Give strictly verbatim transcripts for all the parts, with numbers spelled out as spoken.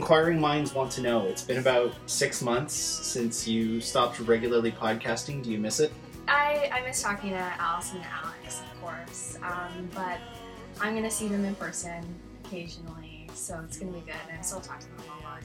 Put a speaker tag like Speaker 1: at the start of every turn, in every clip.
Speaker 1: inquiring minds want to know. It's been about six months since you stopped regularly podcasting. Do you miss it?
Speaker 2: I, I miss talking to Allison and Alex, of course, um, but I'm going to see them in person occasionally, so it's going to be good, and I still talk to them online.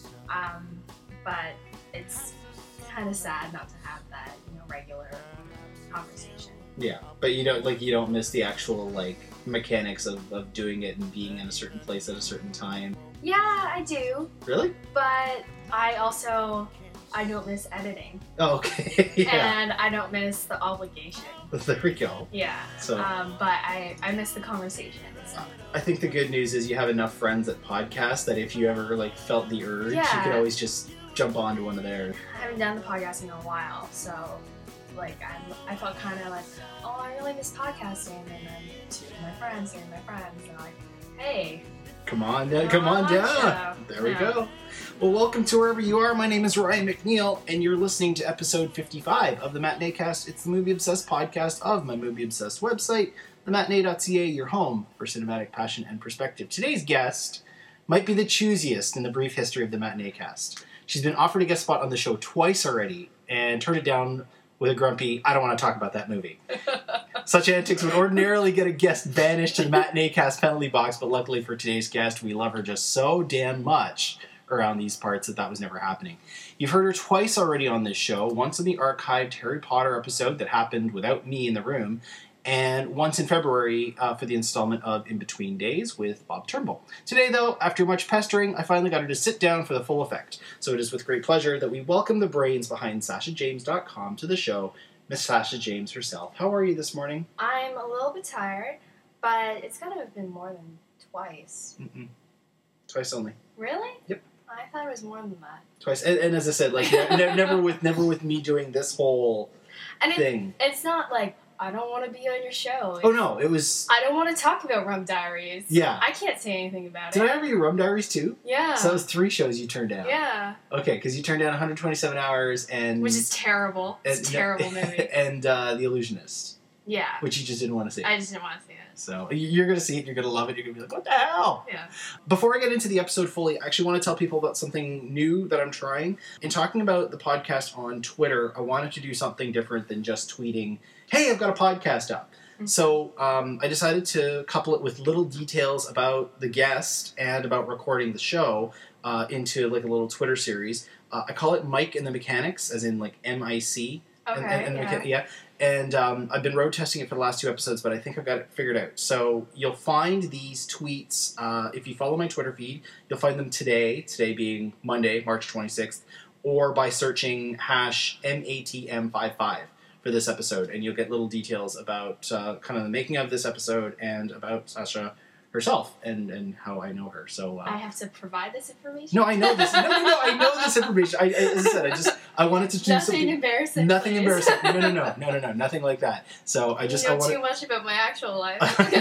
Speaker 2: Um, but it's kind of sad not to have that, you know, regular conversation.
Speaker 1: Yeah, but you don't like you don't miss the actual like mechanics of, of doing it and being in a certain place at a certain time.
Speaker 2: Yeah, I do.
Speaker 1: Really?
Speaker 2: But I also I don't miss editing.
Speaker 1: Oh, okay. Yeah.
Speaker 2: And I don't miss the obligation.
Speaker 1: There we go.
Speaker 2: Yeah.
Speaker 1: So
Speaker 2: um, but I I miss the conversation. So.
Speaker 1: I think the good news is you have enough friends that podcast that if you ever like felt the urge,
Speaker 2: yeah.
Speaker 1: you could always just jump onto one of theirs.
Speaker 2: I haven't done the podcast in a while, so like I'm, I felt kind of like, oh, I really miss podcasting, and then two of my friends, three of my friends, they're like, hey,
Speaker 1: come on down, come on down.
Speaker 2: Show.
Speaker 1: There we
Speaker 2: yeah.
Speaker 1: go. Well, welcome to wherever you are. My name is Ryan McNeil, and you're listening to episode fifty-five of the Matinee Cast. It's the Movie Obsessed podcast of my Movie Obsessed website, the matinee dot c a, your home for cinematic passion and perspective. Today's guest might be the choosiest in the brief history of the Matinee Cast. She's been offered a guest spot on the show twice already, and turned it down with a grumpy, I don't want to talk about that movie. Such antics would ordinarily get a guest banished to the Matinee Cast penalty box, but luckily for today's guest, we love her just so damn much around these parts that that was never happening. You've heard her twice already on this show, once in the archived Harry Potter episode that happened without me in the room, and once in February uh, for the installment of In Between Days with Bob Turnbull. Today, though, after much pestering, I finally got her to sit down for the full effect. So it is with great pleasure that we welcome the brains behind Sasha James dot com to the show, Miss Sasha James herself. How are you this morning?
Speaker 2: I'm a little bit tired, but it's got to have been more than twice.
Speaker 1: Mm-mm. Twice only.
Speaker 2: Really?
Speaker 1: Yep.
Speaker 2: I thought it was more than that.
Speaker 1: Twice, and, and as I said, like ne- never with never with me doing this whole
Speaker 2: and it,
Speaker 1: thing.
Speaker 2: It's not like I don't want to be on your show. It's,
Speaker 1: oh no, it was.
Speaker 2: I don't want to talk about Rum Diaries.
Speaker 1: Yeah.
Speaker 2: I can't say anything about
Speaker 1: Did
Speaker 2: it.
Speaker 1: I ever you Rum Diaries too?
Speaker 2: Yeah.
Speaker 1: So that was three shows you turned down.
Speaker 2: Yeah.
Speaker 1: Okay, because you turned down one hundred twenty-seven hours and
Speaker 2: which is terrible. It's
Speaker 1: and,
Speaker 2: a terrible movie.
Speaker 1: And uh, The Illusionist.
Speaker 2: Yeah.
Speaker 1: Which you just didn't want to see.
Speaker 2: I just didn't want to see it.
Speaker 1: So you're going to see it, you're going to love it, you're going to be like, what the hell?
Speaker 2: Yeah.
Speaker 1: Before I get into the episode fully, I actually want to tell people about something new that I'm trying. In talking about the podcast on Twitter, I wanted to do something different than just tweeting, hey, I've got a podcast up. Mm-hmm. So um, I decided to couple it with little details about the guest and about recording the show uh, into like a little Twitter series. Uh, I call it Mike and the Mechanics, as in like M I C.
Speaker 2: Okay,
Speaker 1: and, and, and
Speaker 2: yeah.
Speaker 1: the mecha- yeah. And um, I've been road testing it for the last two episodes, but I think I've got it figured out. So you'll find these tweets, uh, if you follow my Twitter feed, you'll find them today, today being Monday, March twenty-sixth, or by searching hash M A T M fifty-five for this episode, and you'll get little details about uh, kind of the making of this episode and about Sasha herself and, and how I know her. So uh,
Speaker 2: I have to provide this information?
Speaker 1: No, I know this. No, no, no, I know this information. I, as I said, I just, I wanted to do
Speaker 2: nothing
Speaker 1: something.
Speaker 2: embarrassing.
Speaker 1: Nothing
Speaker 2: please.
Speaker 1: embarrassing. No, no, no, no, no, no, nothing like that. So I just,
Speaker 2: you know
Speaker 1: I wanted...
Speaker 2: too much about my actual life.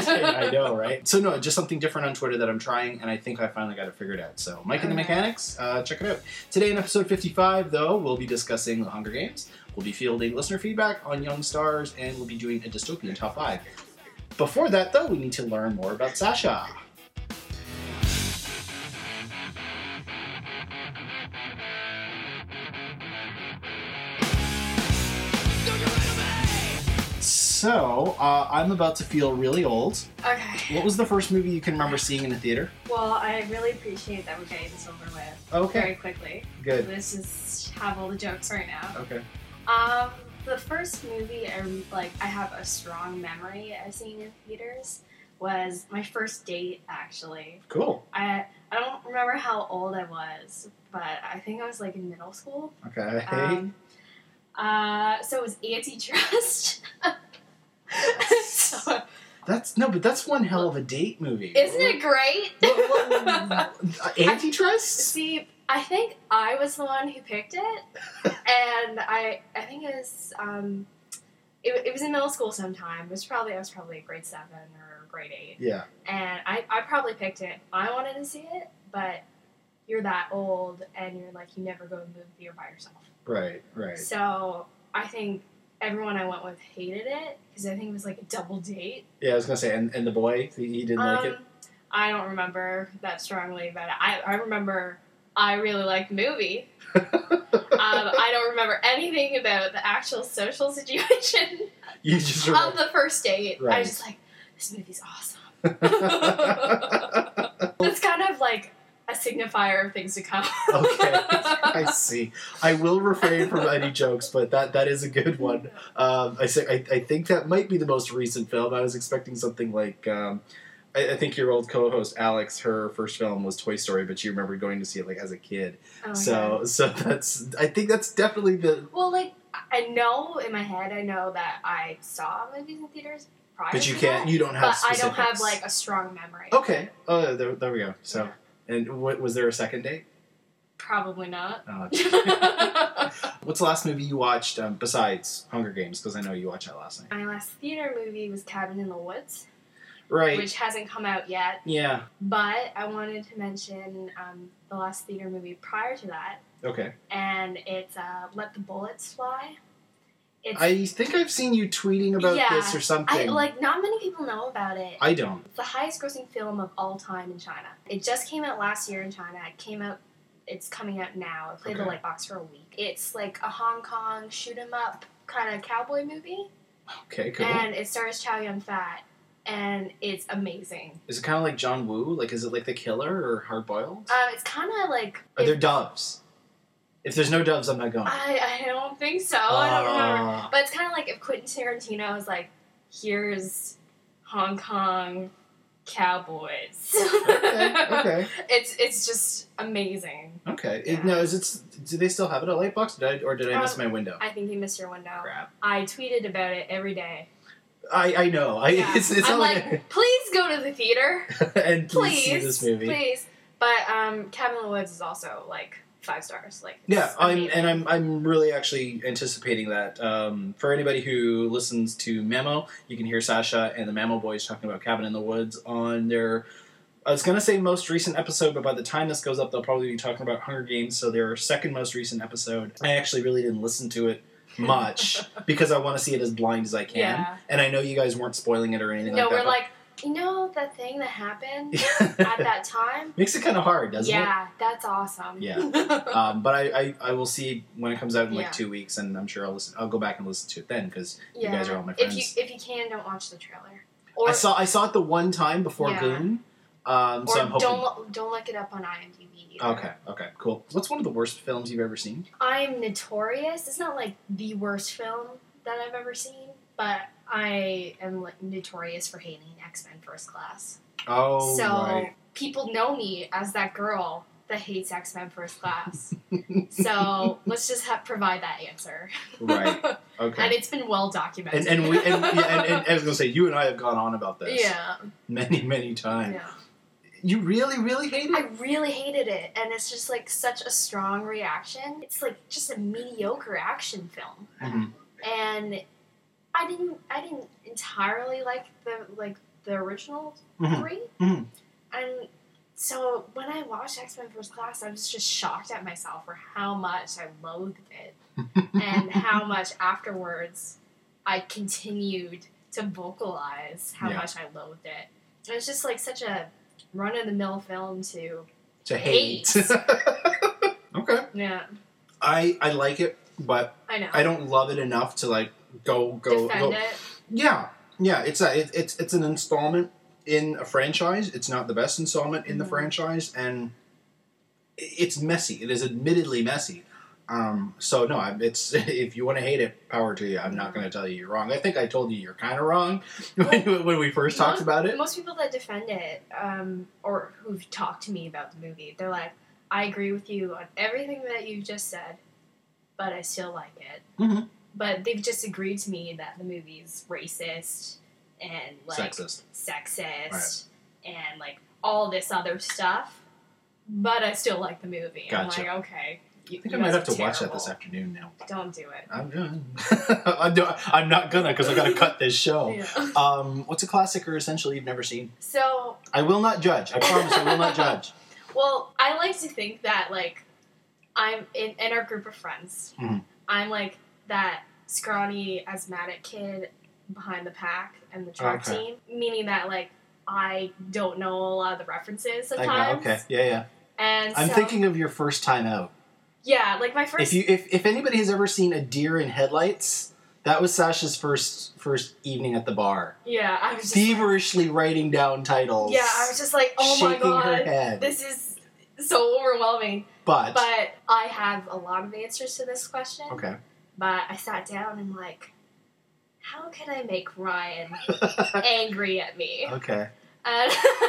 Speaker 1: I know, right? So no, just something different on Twitter that I'm trying, and I think I finally got it figured out. So Mike and the Mechanics, uh, check it out. Today in episode fifty-five, though, we'll be discussing The Hunger Games. We'll be fielding listener feedback on Young Stars, and we'll be doing a dystopian top five. Before that, though, we need to learn more about Sasha. So, uh, I'm about to feel really old.
Speaker 2: Okay.
Speaker 1: What was the first movie you can remember seeing in the theater?
Speaker 2: Well, I really appreciate that we're getting this over with
Speaker 1: Okay.
Speaker 2: very quickly.
Speaker 1: Good.
Speaker 2: Let's just have all the jokes right now.
Speaker 1: Okay.
Speaker 2: Um, the first movie I like I have a strong memory of seeing in theaters was my first date. Actually,
Speaker 1: Cool.
Speaker 2: I I don't remember how old I was, but I think I was like in middle school.
Speaker 1: Okay.
Speaker 2: Um, uh, so it was Antitrust. so,
Speaker 1: That's no, but that's one hell of a date movie.
Speaker 2: isn't it great?
Speaker 1: What- what- what- Antitrust?
Speaker 2: See, I think I was the one who picked it, and I I think it was um, it, it was in middle school sometime. It was probably I was probably grade seven or grade eight,
Speaker 1: Yeah.
Speaker 2: and I I probably picked it. I wanted to see it, but you're that old, and you're like you never go to the movie theater by yourself.
Speaker 1: Right. Right.
Speaker 2: So I think everyone I went with hated it because I think it was like a double date.
Speaker 1: Yeah, I was gonna say, and, and the boy, he, he didn't
Speaker 2: um,
Speaker 1: like it.
Speaker 2: I don't remember that strongly, but I I remember I really liked the movie. um, I don't remember anything about the actual social situation
Speaker 1: You just
Speaker 2: of
Speaker 1: remember.
Speaker 2: the first date.
Speaker 1: Right.
Speaker 2: I was just like, this movie's awesome. It's kind of like a signifier of things to come.
Speaker 1: Okay, I see. I will refrain from any jokes, but that, that is a good one. Um, I say I, I think that might be the most recent film. I was expecting something like um, I, I think your old co-host Alex, her first film was Toy Story, but you remember going to see it like as a kid.
Speaker 2: Oh,
Speaker 1: so
Speaker 2: yeah.
Speaker 1: so that's I think that's definitely the.
Speaker 2: Well, like, I know in my head, I know that I saw movies in theaters prior
Speaker 1: But you
Speaker 2: to
Speaker 1: can't.
Speaker 2: that,
Speaker 1: You don't have.
Speaker 2: but I don't
Speaker 1: specifics.
Speaker 2: have, like, a strong memory. of
Speaker 1: Okay.
Speaker 2: it.
Speaker 1: Oh, there, there we go. So,
Speaker 2: Yeah.
Speaker 1: and what was there a second date?
Speaker 2: Probably not.
Speaker 1: Oh, what's the last movie you watched um, besides Hunger Games? Because I know you watched that last night.
Speaker 2: My last theater movie was Cabin in the Woods,
Speaker 1: Right.
Speaker 2: which hasn't come out yet.
Speaker 1: Yeah.
Speaker 2: But I wanted to mention um, the last theater movie prior to that,
Speaker 1: Okay.
Speaker 2: and it's uh, Let the Bullets Fly. It's,
Speaker 1: I think I've seen you tweeting about
Speaker 2: Yeah,
Speaker 1: this or something.
Speaker 2: I, like, not many people know about it.
Speaker 1: I don't.
Speaker 2: It's the highest grossing film of all time in China. It just came out last year in China. It came out, it's coming out now. It played
Speaker 1: Okay.
Speaker 2: the light box for a week. It's like a Hong Kong shoot 'em up kind of cowboy movie.
Speaker 1: Okay, cool.
Speaker 2: And it stars Chow Yun-fat. And it's amazing.
Speaker 1: Is it kind of like John Woo? Like, is it like The Killer or Hard Boiled?
Speaker 2: Um, it's kind of like...
Speaker 1: Are
Speaker 2: it-
Speaker 1: there doves? If there's no doves, I'm not going.
Speaker 2: I, I don't think so. I don't remember.
Speaker 1: Ah.
Speaker 2: But it's kind of like if Quentin Tarantino was like, here's Hong Kong cowboys.
Speaker 1: Okay, okay.
Speaker 2: It's it's just amazing.
Speaker 1: Okay.
Speaker 2: Yeah.
Speaker 1: It, no, is it? Do they still have it at Lightbox? Did I, or did I miss
Speaker 2: Um,
Speaker 1: my window?
Speaker 2: I think you missed your window.
Speaker 1: Crap.
Speaker 2: I tweeted about it every day.
Speaker 1: I, I know. I
Speaker 2: Yeah.
Speaker 1: it's, it's
Speaker 2: I'm
Speaker 1: not
Speaker 2: like, please go to the theater.
Speaker 1: and please, see
Speaker 2: Please.
Speaker 1: this movie.
Speaker 2: Please. But um, Cabin in the Woods is also like five stars. Like
Speaker 1: Yeah,
Speaker 2: it's
Speaker 1: I'm
Speaker 2: amazing.
Speaker 1: and I'm I'm really actually anticipating that. Um, for anybody who listens to Memo, you can hear Sasha and the Memo Boys talking about Cabin in the Woods on their. I was gonna say most recent episode, but by the time this goes up, they'll probably be talking about Hunger Games. So their second most recent episode. I actually really didn't listen to it much because I want to see it as blind as I can,
Speaker 2: Yeah.
Speaker 1: and I know you guys weren't spoiling it or anything
Speaker 2: No,
Speaker 1: like
Speaker 2: we're
Speaker 1: that.
Speaker 2: like, you know that thing that happened
Speaker 1: but-
Speaker 2: at that time?
Speaker 1: makes it kind of hard, doesn't it?
Speaker 2: Yeah, that's awesome.
Speaker 1: Yeah. Um, but I, I, I will see when it comes out in like
Speaker 2: Yeah.
Speaker 1: two weeks, and I'm sure I'll listen. I'll go back and listen to it then because
Speaker 2: yeah.
Speaker 1: you guys are all my
Speaker 2: If
Speaker 1: friends.
Speaker 2: you if you can, don't watch the trailer. Or
Speaker 1: I saw I saw it the one time before
Speaker 2: Yeah.
Speaker 1: Goon, um, so
Speaker 2: or
Speaker 1: I'm hoping.
Speaker 2: don't don't look it up on IMDb. Either.
Speaker 1: Okay, okay, cool. What's one of the worst films you've ever seen?
Speaker 2: I'm notorious. It's not like the worst film that I've ever seen, but I am like notorious for hating X-Men First Class.
Speaker 1: Oh,
Speaker 2: so
Speaker 1: right.
Speaker 2: people know me as that girl that hates X-Men First Class. So let's just have, provide that answer.
Speaker 1: Right. Okay.
Speaker 2: And it's been well documented.
Speaker 1: And and we and, yeah, and, and I was gonna say you and I have gone on about this
Speaker 2: yeah,
Speaker 1: many many times.
Speaker 2: yeah.
Speaker 1: You really really hate
Speaker 2: I
Speaker 1: it?
Speaker 2: really hated it, and it's just like such a strong reaction. It's like just a mediocre action film,
Speaker 1: Mhm.
Speaker 2: and I didn't, I didn't entirely like the like the original
Speaker 1: Mhm.
Speaker 2: three,
Speaker 1: Mhm.
Speaker 2: and so when I watched X-Men First Class, I was just shocked at myself for how much I loathed it, and how much afterwards I continued to vocalize how
Speaker 1: Yeah.
Speaker 2: much I loathed it. And it's just like such a run-of-the-mill film to
Speaker 1: To hate.
Speaker 2: Hate.
Speaker 1: Okay.
Speaker 2: yeah,
Speaker 1: I I like it, but
Speaker 2: I know.
Speaker 1: I don't love it enough to like go go
Speaker 2: defend
Speaker 1: go.
Speaker 2: it.
Speaker 1: Yeah, yeah. It's a it, it's it's an installment in a franchise. It's not the best installment in the
Speaker 2: Mhm.
Speaker 1: franchise, and i- it's messy. It is admittedly messy. Um, so no, I- it's if you want to hate it, power to you. I'm not going to tell you you're wrong. I think I told you you're kind of wrong when, when we first talked
Speaker 2: Most-
Speaker 1: about it.
Speaker 2: Most people that defend it, um, or who've talked to me about the movie, they're like, I agree with you on everything that you've just said, but I still like it.
Speaker 1: Mhm.
Speaker 2: But they've just agreed to me that the movie's racist and like
Speaker 1: Sexist.
Speaker 2: sexist and like all this other stuff, but I still like the movie.
Speaker 1: Gotcha.
Speaker 2: I'm like, okay. You,
Speaker 1: I think
Speaker 2: you
Speaker 1: I might
Speaker 2: guys
Speaker 1: have to
Speaker 2: are
Speaker 1: watch that this
Speaker 2: terrible.
Speaker 1: afternoon now.
Speaker 2: Don't do it.
Speaker 1: I'm done. I'm, do- I'm not gonna because I got to cut this show.
Speaker 2: Yeah.
Speaker 1: Um, what's a classic or essential you've never seen?
Speaker 2: So,
Speaker 1: I will not judge. I promise I will not judge.
Speaker 2: well, I like to think that like I'm in, in our group of friends.
Speaker 1: Mhm.
Speaker 2: I'm like that scrawny asthmatic kid behind the pack and the track
Speaker 1: Okay.
Speaker 2: team, meaning that like I don't know a lot of the references
Speaker 1: I
Speaker 2: sometimes.
Speaker 1: go, okay. Yeah, yeah.
Speaker 2: And
Speaker 1: I'm
Speaker 2: so,
Speaker 1: thinking of your first time out.
Speaker 2: Yeah, like my first...
Speaker 1: If you if, if anybody has ever seen A Deer in Headlights, that was Sasha's first first evening at the bar.
Speaker 2: Yeah, I was just...
Speaker 1: Feverishly like, writing down titles.
Speaker 2: Yeah, I was just like, oh my
Speaker 1: shaking
Speaker 2: god,
Speaker 1: her head.
Speaker 2: this is so overwhelming.
Speaker 1: But...
Speaker 2: But I have a lot of answers to this question.
Speaker 1: Okay.
Speaker 2: But I sat down and like, how can I make Ryan angry at me?
Speaker 1: Okay.
Speaker 2: And,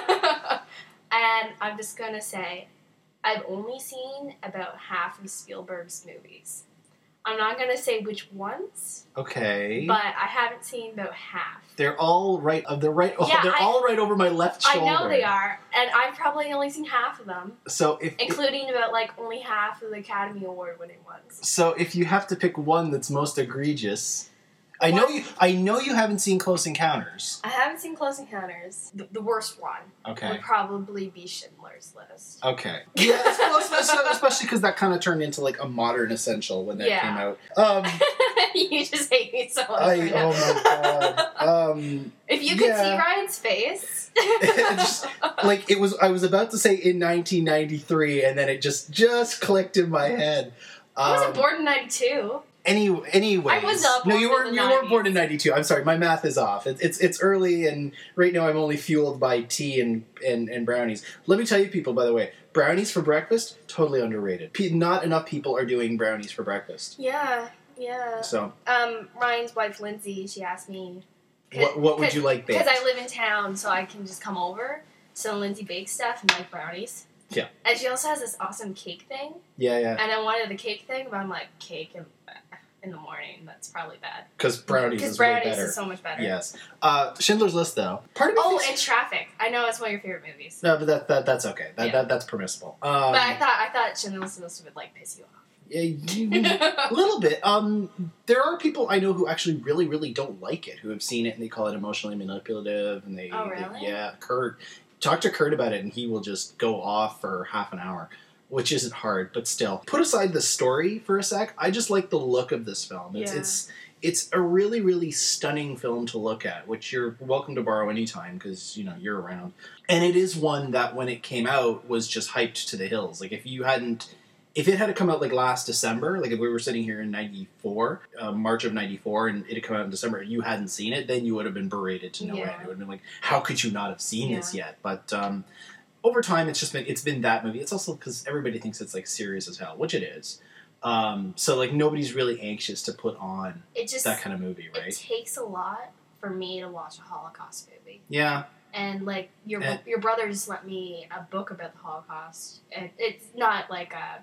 Speaker 2: and I'm just gonna say, I've only seen about half of Spielberg's movies. I'm not gonna say which ones.
Speaker 1: Okay.
Speaker 2: But I haven't seen about half.
Speaker 1: They're all right. Uh, they're right. Oh,
Speaker 2: Yeah,
Speaker 1: they're
Speaker 2: I,
Speaker 1: all right over my left shoulder.
Speaker 2: I know they are, and I've probably only seen half of them.
Speaker 1: So if
Speaker 2: including about like only half of the Academy Award winning ones.
Speaker 1: So if you have to pick one that's most egregious, I know you. I know you haven't seen Close Encounters.
Speaker 2: I haven't seen Close Encounters. The, the worst one
Speaker 1: okay.
Speaker 2: would probably be Schindler's List.
Speaker 1: Okay. Yeah, especially because that kind of turned into like a modern essential when that
Speaker 2: yeah.
Speaker 1: came out. Um,
Speaker 2: you just hate me so much.
Speaker 1: I,
Speaker 2: right now.
Speaker 1: Oh my god. Um,
Speaker 2: if you could
Speaker 1: yeah.
Speaker 2: see Ryan's face,
Speaker 1: it just, like it was. I was about to say in nineteen ninety-three, and then it just just clicked in my head. Um,
Speaker 2: I wasn't born in ninety-two.
Speaker 1: Any, anyways.
Speaker 2: I was not born
Speaker 1: No, you weren't.
Speaker 2: in the
Speaker 1: You
Speaker 2: nineties.
Speaker 1: weren't born in ninety-two. I'm sorry, my math is off. It's, it's it's early, and right now I'm only fueled by tea and, and, and brownies. Let me tell you, people. By the way, brownies for breakfast totally underrated. Pe- not enough people are doing brownies for breakfast.
Speaker 2: Yeah, yeah.
Speaker 1: So,
Speaker 2: um, Ryan's wife Lindsay, she asked me,
Speaker 1: what what would you like baked?
Speaker 2: Because I live in town, so I can just come over. So Lindsay bakes stuff and like brownies.
Speaker 1: Yeah.
Speaker 2: And she also has this awesome cake thing.
Speaker 1: Yeah, yeah.
Speaker 2: And I wanted the cake thing, but I'm like, cake in, in the morning, that's probably bad.
Speaker 1: Because brownies is
Speaker 2: brownies
Speaker 1: way better.
Speaker 2: is so much better.
Speaker 1: Yes. Uh, Schindler's List, though. Part of me
Speaker 2: Oh,
Speaker 1: thinks-
Speaker 2: and Traffic. I know it's one of your favorite movies.
Speaker 1: No, but that, that that's okay. That,
Speaker 2: Yeah.
Speaker 1: that that's permissible. Um,
Speaker 2: but I thought I thought Schindler's List would like piss you off.
Speaker 1: Yeah, you, a little bit. Um, there are people I know who actually really, really don't like it, who have seen it and they call it emotionally manipulative, and they,
Speaker 2: Oh,
Speaker 1: they-
Speaker 2: really?
Speaker 1: yeah, Kurt. Talk to Kurt about it, and he will just go off for half an hour, which isn't hard, but still. Put aside the story for a sec. I just like the look of this film. It's
Speaker 2: Yeah.
Speaker 1: it's it's a really, really stunning film to look at, which you're welcome to borrow anytime because you know you're around. And it is one that when it came out was just hyped to the hills. Like if you hadn't. If it had come out like last December, like if we were sitting here in ninety-four, uh, March of ninety-four, and it had come out in December, and you hadn't seen it, then you would have been berated to no
Speaker 2: Yeah.
Speaker 1: end. It would have been like, how could you not have seen
Speaker 2: Yeah.
Speaker 1: this yet? But um, over time, it's just been it's been that movie. It's also because everybody thinks it's like serious as hell, which it is. Um, so like nobody's really anxious to put on
Speaker 2: It just
Speaker 1: that kind of movie, right?
Speaker 2: It takes a lot for me to watch a Holocaust movie.
Speaker 1: Yeah.
Speaker 2: And like your
Speaker 1: And-
Speaker 2: your brother just lent me a book about the Holocaust. And it's not like a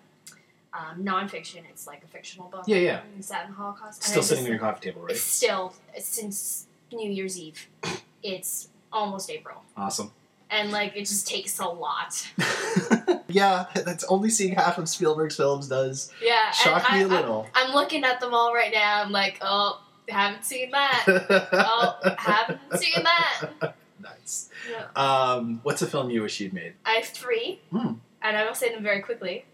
Speaker 2: um, nonfiction; it's like a fictional book.
Speaker 1: Yeah, yeah.
Speaker 2: It's set in the Holocaust. And
Speaker 1: Still
Speaker 2: I
Speaker 1: sitting
Speaker 2: just-
Speaker 1: on your coffee table, right?
Speaker 2: It's still since New Year's Eve. It's almost April,
Speaker 1: Awesome.
Speaker 2: and like it just takes a lot.
Speaker 1: Yeah, that's only seeing half of Spielberg's films does
Speaker 2: Yeah,
Speaker 1: shock
Speaker 2: and
Speaker 1: me
Speaker 2: I,
Speaker 1: a little.
Speaker 2: I'm, I'm looking at them all right now. I'm like, oh, haven't seen that. Oh, haven't seen that.
Speaker 1: Nice.
Speaker 2: Yeah.
Speaker 1: Um, what's a film you wish you'd made?
Speaker 2: I have three,
Speaker 1: Hmm.
Speaker 2: and I will say them very quickly.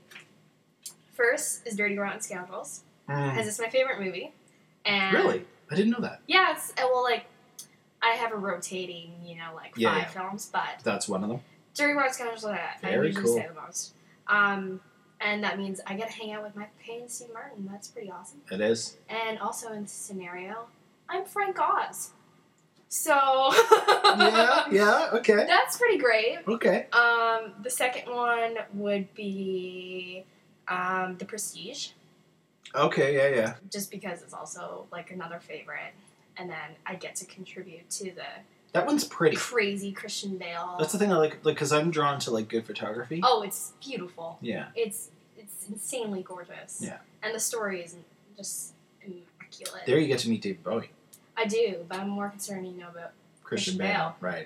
Speaker 2: First is Dirty Rotten Scoundrels, because it's my favorite movie. And
Speaker 1: Really? I didn't know that.
Speaker 2: Yeah, it's, uh, well, like, I have a rotating, you know, like,
Speaker 1: Yeah,
Speaker 2: five
Speaker 1: yeah.
Speaker 2: films, but
Speaker 1: That's one of them.
Speaker 2: Dirty Rotten Scoundrels, I, I
Speaker 1: Very
Speaker 2: usually
Speaker 1: cool.
Speaker 2: say the most. Um, and that means I get to hang out with Michael Caine and Steve Martin. That's pretty awesome.
Speaker 1: It is.
Speaker 2: And also in this scenario, I'm Frank Oz. So...
Speaker 1: Yeah, yeah, okay.
Speaker 2: That's pretty great.
Speaker 1: Okay.
Speaker 2: Um, the second one would be um, The Prestige,
Speaker 1: Okay, yeah, yeah.
Speaker 2: just because it's also like another favorite, and then I get to contribute to the
Speaker 1: That one's pretty.
Speaker 2: crazy Christian Bale.
Speaker 1: That's the thing I like, like, because I'm drawn to, like, good photography.
Speaker 2: Oh, it's beautiful.
Speaker 1: Yeah.
Speaker 2: It's it's insanely gorgeous.
Speaker 1: Yeah.
Speaker 2: And the story is just immaculate.
Speaker 1: There you get to meet David Bowie.
Speaker 2: I do, but I'm more concerned, you know, about
Speaker 1: Christian,
Speaker 2: Christian
Speaker 1: Bale. Right.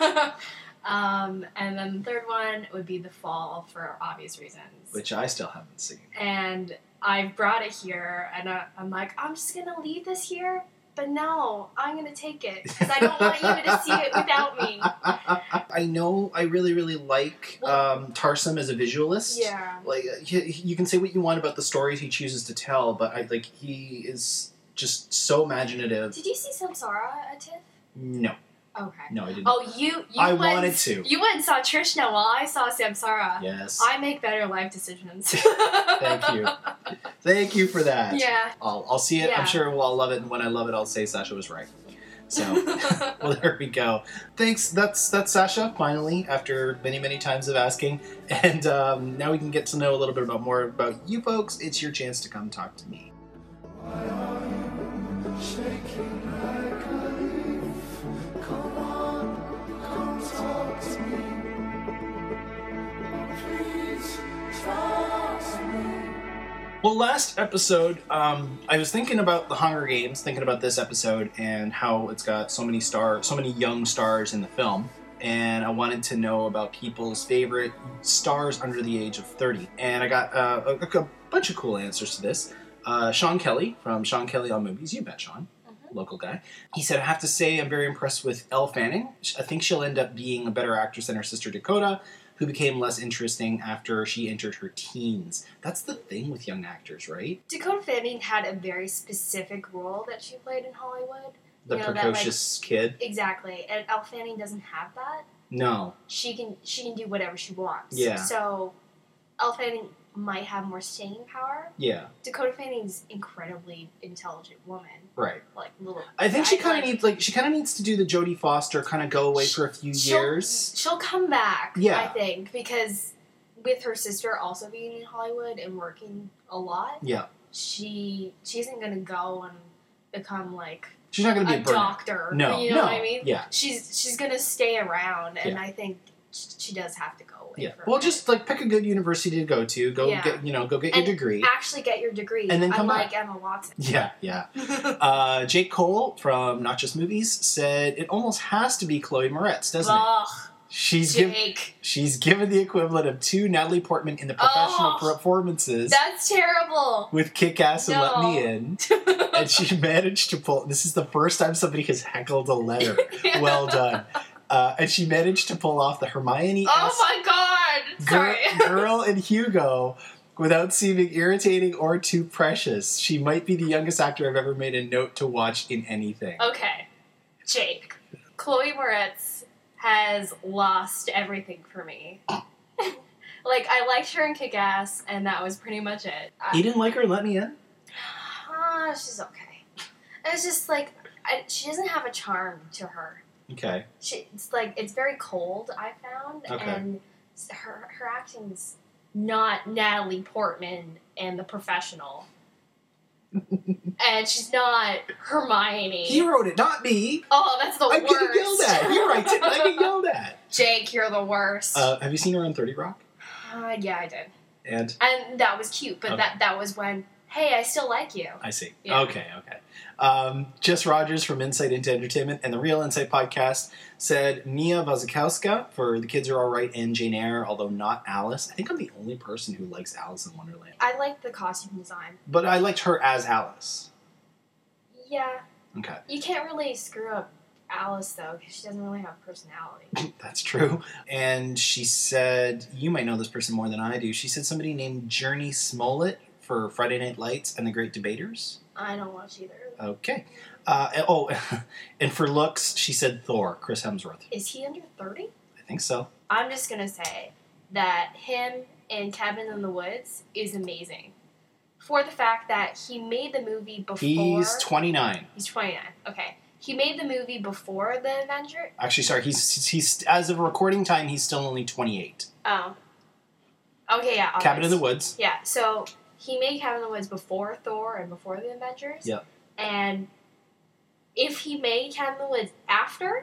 Speaker 2: um, and then the third one would be The Fall for obvious reasons.
Speaker 1: Which I still haven't seen.
Speaker 2: And I brought it here, and I, I'm like, I'm just gonna leave this here, but no, I'm gonna take it because I don't want you to see it without me.
Speaker 1: I know I really, really like um, Tarsem as a visualist.
Speaker 2: Yeah.
Speaker 1: Like, he, you can say what you want about the stories he chooses to tell, but I like he is just so imaginative.
Speaker 2: Did you see Samsara at TIFF?
Speaker 1: No.
Speaker 2: Okay.
Speaker 1: No, I didn't.
Speaker 2: Oh, you. you
Speaker 1: I
Speaker 2: went,
Speaker 1: wanted to.
Speaker 2: You went and saw Trishna while I saw Samsara.
Speaker 1: Yes.
Speaker 2: I make better life decisions.
Speaker 1: Thank you. Thank you for that.
Speaker 2: Yeah.
Speaker 1: I'll, I'll see it.
Speaker 2: Yeah.
Speaker 1: I'm sure we'll all love it. And when I love it, I'll say Sasha was right. So, well, there we go. Thanks. That's that's Sasha, finally, after many, many times of asking. And um, now we can get to know a little bit about more about you folks. It's your chance to come talk to me. Why are you shaking like a leaf? Come on, come talk to me. Please talk to me. Well, last episode, um, I was thinking about the Hunger Games, thinking about this episode and how it's got so many stars, so many young stars in the film. And I wanted to know about people's favorite stars under the age of thirty. And I got uh, a, a bunch of cool answers to this. Uh, Sean Kelly from Sean Kelly on Movies. You bet, Sean. Mm-hmm. Local guy. He said, I have to say I'm very impressed with Elle Fanning. I think she'll end up being a better actress than her sister Dakota, who became less interesting after she entered her teens. That's the thing with young actors, right?
Speaker 2: Dakota Fanning had a very specific role that she played in Hollywood.
Speaker 1: The
Speaker 2: you know,
Speaker 1: precocious
Speaker 2: that, like,
Speaker 1: kid.
Speaker 2: Exactly. And Elle Fanning doesn't have that.
Speaker 1: No.
Speaker 2: She can she can do whatever she wants.
Speaker 1: Yeah.
Speaker 2: So Elle Fanning might have more staying power.
Speaker 1: Yeah.
Speaker 2: Dakota Fanning's incredibly intelligent woman.
Speaker 1: Right.
Speaker 2: Like little.
Speaker 1: I think she kind of
Speaker 2: like,
Speaker 1: needs like she kind of needs to do the Jodie Foster, kind of go away for a few
Speaker 2: she'll,
Speaker 1: years.
Speaker 2: She'll come back.
Speaker 1: Yeah.
Speaker 2: I think because with her sister also being in Hollywood and working a lot.
Speaker 1: Yeah.
Speaker 2: She she isn't gonna go and become like.
Speaker 1: She's not going to be
Speaker 2: a,
Speaker 1: a burnout.
Speaker 2: doctor.
Speaker 1: No,
Speaker 2: you know
Speaker 1: no,
Speaker 2: what I mean?
Speaker 1: Yeah.
Speaker 2: She's she's gonna stay around, and
Speaker 1: Yeah.
Speaker 2: I think she does have to go away.
Speaker 1: Yeah.
Speaker 2: For
Speaker 1: Well,
Speaker 2: a
Speaker 1: just like pick a good university to go to. Go
Speaker 2: Yeah.
Speaker 1: get you know go get
Speaker 2: And
Speaker 1: your degree.
Speaker 2: Actually, get your degree,
Speaker 1: And then come
Speaker 2: unlike
Speaker 1: back.
Speaker 2: Emma Watson.
Speaker 1: Yeah, yeah. uh, Jake Cole from Not Just Movies said it almost has to be Chloe Moretz, doesn't
Speaker 2: Ugh,
Speaker 1: it? She's given
Speaker 2: Jake.
Speaker 1: she's given the equivalent of two Natalie Portman in the professional
Speaker 2: Oh,
Speaker 1: performances
Speaker 2: That's terrible.
Speaker 1: with Kick Ass and
Speaker 2: No.
Speaker 1: Let Me In, and she managed to pull. This is the first time somebody has heckled a letter.
Speaker 2: Yeah.
Speaker 1: Well done. Uh, and she managed to pull off the Hermione
Speaker 2: Oh my god!
Speaker 1: girl,
Speaker 2: Sorry.
Speaker 1: girl in Hugo without seeming irritating or too precious. She might be the youngest actor I've ever made a note to watch in anything.
Speaker 2: Okay, Jake. Chloe Moretz has lost everything for me. Like, I liked her in Kick-Ass, and that was pretty much it. I,
Speaker 1: You didn't like her in Let Me In?
Speaker 2: Ah, she's okay. It's just like I, she doesn't have a charm to her.
Speaker 1: Okay.
Speaker 2: She, it's like it's very cold. I found,
Speaker 1: Okay.
Speaker 2: and her her acting's not Natalie Portman and The Professional, and she's not Hermione.
Speaker 1: He wrote it, not me.
Speaker 2: Oh, that's the
Speaker 1: I'm
Speaker 2: worst.
Speaker 1: getting yelled at. He writes it, and I get yelled at.
Speaker 2: Jake, you're the worst.
Speaker 1: Uh, have you seen her on thirty Rock?
Speaker 2: Uh, yeah, I did,
Speaker 1: And
Speaker 2: and that was cute. But
Speaker 1: Okay.
Speaker 2: that that was when, hey, I still like you.
Speaker 1: I see.
Speaker 2: Yeah.
Speaker 1: Okay, okay. Um, Jess Rogers from Insight into Entertainment and the Real Insight podcast said Mia Wasikowska for The Kids Are Alright and Jane Eyre, although not Alice. I think I'm the only person who likes Alice in Wonderland.
Speaker 2: I like the costume design.
Speaker 1: But I liked her as Alice.
Speaker 2: Yeah,
Speaker 1: Okay.
Speaker 2: you can't really screw up Alice though, because she doesn't really have personality.
Speaker 1: That's true. And she said, you might know this person more than I do. She said somebody named Journey Smollett for Friday Night Lights and The Great Debaters.
Speaker 2: I don't watch either.
Speaker 1: Okay. Uh, and- oh, and for looks, she said Thor, Chris Hemsworth.
Speaker 2: Is he under thirty?
Speaker 1: I think so.
Speaker 2: I'm just gonna say that him in Cabin in the Woods is amazing. For the fact that he made the movie before.
Speaker 1: He's twenty-nine.
Speaker 2: He's twenty-nine. Okay. He made the movie before the Avenger.
Speaker 1: Actually, sorry, he's he's as of recording time, he's still only twenty-eight.
Speaker 2: Oh. Okay, yeah. August.
Speaker 1: Cabin in the Woods.
Speaker 2: Yeah, so he made Cabin in the Woods before Thor and before the Avengers.
Speaker 1: Yep.
Speaker 2: And if he made Cabin in the Woods after,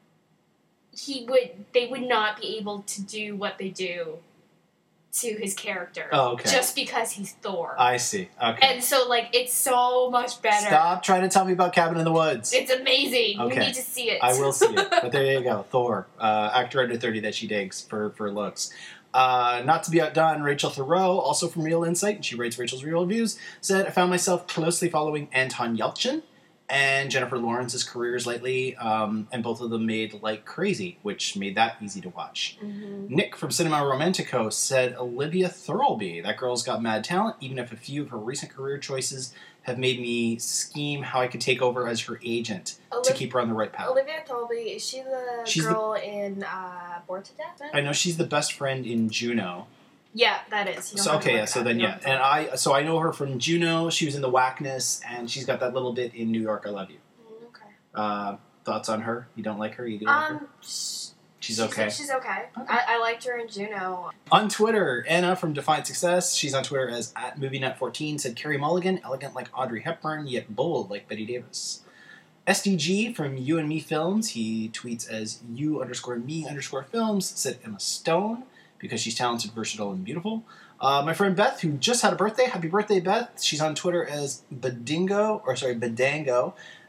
Speaker 2: he would they would not be able to do what they do to his character.
Speaker 1: Oh, okay.
Speaker 2: Just because he's Thor.
Speaker 1: I see. Okay.
Speaker 2: And so, like, it's so much better.
Speaker 1: Stop trying to tell me about Cabin in the Woods.
Speaker 2: It's amazing.
Speaker 1: Okay.
Speaker 2: You need to see it.
Speaker 1: I will see it. But there you go. Thor, uh, actor under thirty that she digs for, for looks. Uh, not to be outdone, Rachel Thoreau, also from Real Insight, and she writes Rachel's Real Reviews, said, I found myself closely following Anton Yelchin and Jennifer Lawrence's careers lately, um, and both of them made Like Crazy, which made that easy to watch.
Speaker 2: Mm-hmm.
Speaker 1: Nick from Cinema Romantico said Olivia Thirlby. That girl's got mad talent, even if a few of her recent career choices have made me scheme how I could take over as her agent
Speaker 2: Oliv-
Speaker 1: to keep her on the right path.
Speaker 2: Olivia Thirlby, is she the
Speaker 1: She's
Speaker 2: girl in uh, Bored to Death?
Speaker 1: I know she's the best friend in Juno.
Speaker 2: Yeah, that is. You don't
Speaker 1: So
Speaker 2: have to
Speaker 1: okay,
Speaker 2: look
Speaker 1: yeah.
Speaker 2: it
Speaker 1: So
Speaker 2: up.
Speaker 1: then
Speaker 2: You
Speaker 1: yeah,
Speaker 2: don't have to
Speaker 1: and
Speaker 2: look
Speaker 1: I so I know her from Juno. She was in The Whackness, and she's got that little bit in New York. I Love You.
Speaker 2: it up. Okay.
Speaker 1: Uh, thoughts on her? You don't like her? You do like her?
Speaker 2: Um, sh-
Speaker 1: She's okay.
Speaker 2: She's okay.
Speaker 1: Okay.
Speaker 2: I, I liked her in Juno.
Speaker 1: On Twitter, Anna from Defiant Success, she's on Twitter as at MovieNet fourteen, said Carey Mulligan, elegant like Audrey Hepburn, yet bold like Betty Davis. S D G from You and Me Films, he tweets as you underscore me underscore films, said Emma Stone, because she's talented, versatile, and beautiful. Uh, my friend Beth, who just had a birthday, happy birthday, Beth. She's on Twitter as Badingo, or sorry, Badango.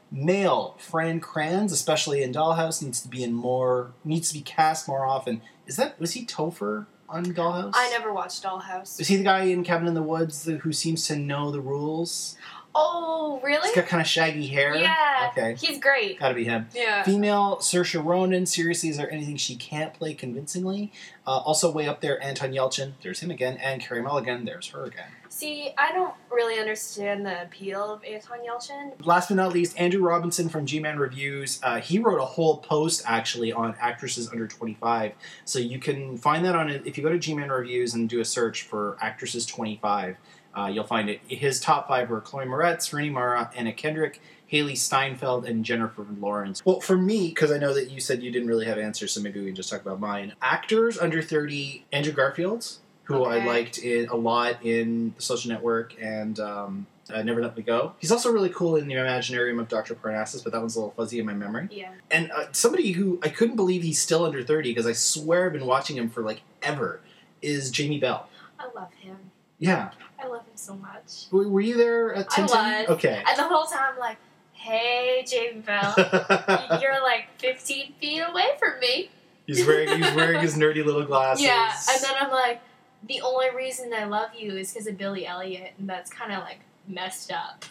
Speaker 1: Male Fran Kranz, especially in Dollhouse, needs to be in more, needs to be cast more often. Is that, was he Topher on Dollhouse?
Speaker 2: I never watched Dollhouse.
Speaker 1: Is he the guy in Cabin in the Woods the, who seems to know the rules?
Speaker 2: Oh, really?
Speaker 1: He's got kind of shaggy hair.
Speaker 2: Yeah.
Speaker 1: Okay.
Speaker 2: He's great.
Speaker 1: Gotta be him.
Speaker 2: Yeah.
Speaker 1: Female Saoirse Ronan. Seriously, is there anything she can't play convincingly? Uh, also way up there, Anton Yelchin. There's him again. And Carey Mulligan. There's her again.
Speaker 2: See, I don't really understand the appeal of Anton Yelchin.
Speaker 1: Last but not least, Andrew Robinson from G-Man Reviews. Uh, he wrote a whole post, actually, on actresses under twenty-five. So you can find that on, if you go to G-Man Reviews and do a search for actresses twenty-five, uh, you'll find it. His top five were Chloe Moretz, Rooney Mara, Anna Kendrick, Haley Steinfeld, and Jennifer Lawrence. Well, for me, because I know that you said you didn't really have answers, so maybe we can just talk about mine. Actors under thirty, Andrew Garfield, who
Speaker 2: Okay.
Speaker 1: I liked in, a lot in The Social Network and um, uh, Never Let Me Go. He's also really cool in The Imaginarium of Doctor Parnassus, but that one's a little fuzzy in my memory.
Speaker 2: Yeah.
Speaker 1: And uh, somebody who I couldn't believe he's still under thirty, because I swear I've been watching him for like ever, is Jamie Bell.
Speaker 2: I love him.
Speaker 1: Yeah.
Speaker 2: I love him so much.
Speaker 1: W- Were you there at Tintin?
Speaker 2: I was.
Speaker 1: Okay.
Speaker 2: And the whole time I'm like, hey, Jamie Bell, you're like fifteen feet away from me.
Speaker 1: he's wearing he's wearing his nerdy little glasses.
Speaker 2: Yeah, and then I'm like, the only reason I love you is because of Billy Elliot, and that's kind of like messed up.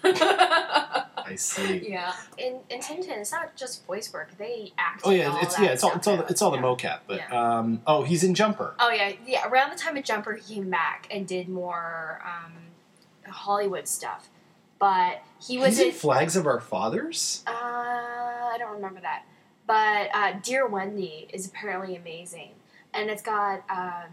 Speaker 1: I see.
Speaker 2: Yeah, in in Tintin, it's not just voice work; they act.
Speaker 1: Oh yeah,
Speaker 2: all
Speaker 1: it's
Speaker 2: that
Speaker 1: yeah, it's all it's all the,
Speaker 2: stuff
Speaker 1: it's all the
Speaker 2: out.
Speaker 1: mocap. But
Speaker 2: Yeah.
Speaker 1: um, oh, he's in Jumper.
Speaker 2: Oh yeah, yeah. Around the time of Jumper, he came back and did more um, Hollywood stuff, but he was
Speaker 1: He's in
Speaker 2: in.
Speaker 1: Flags of Our Fathers.
Speaker 2: Uh, I don't remember that, but uh, Dear Wendy is apparently amazing, and it's got uh,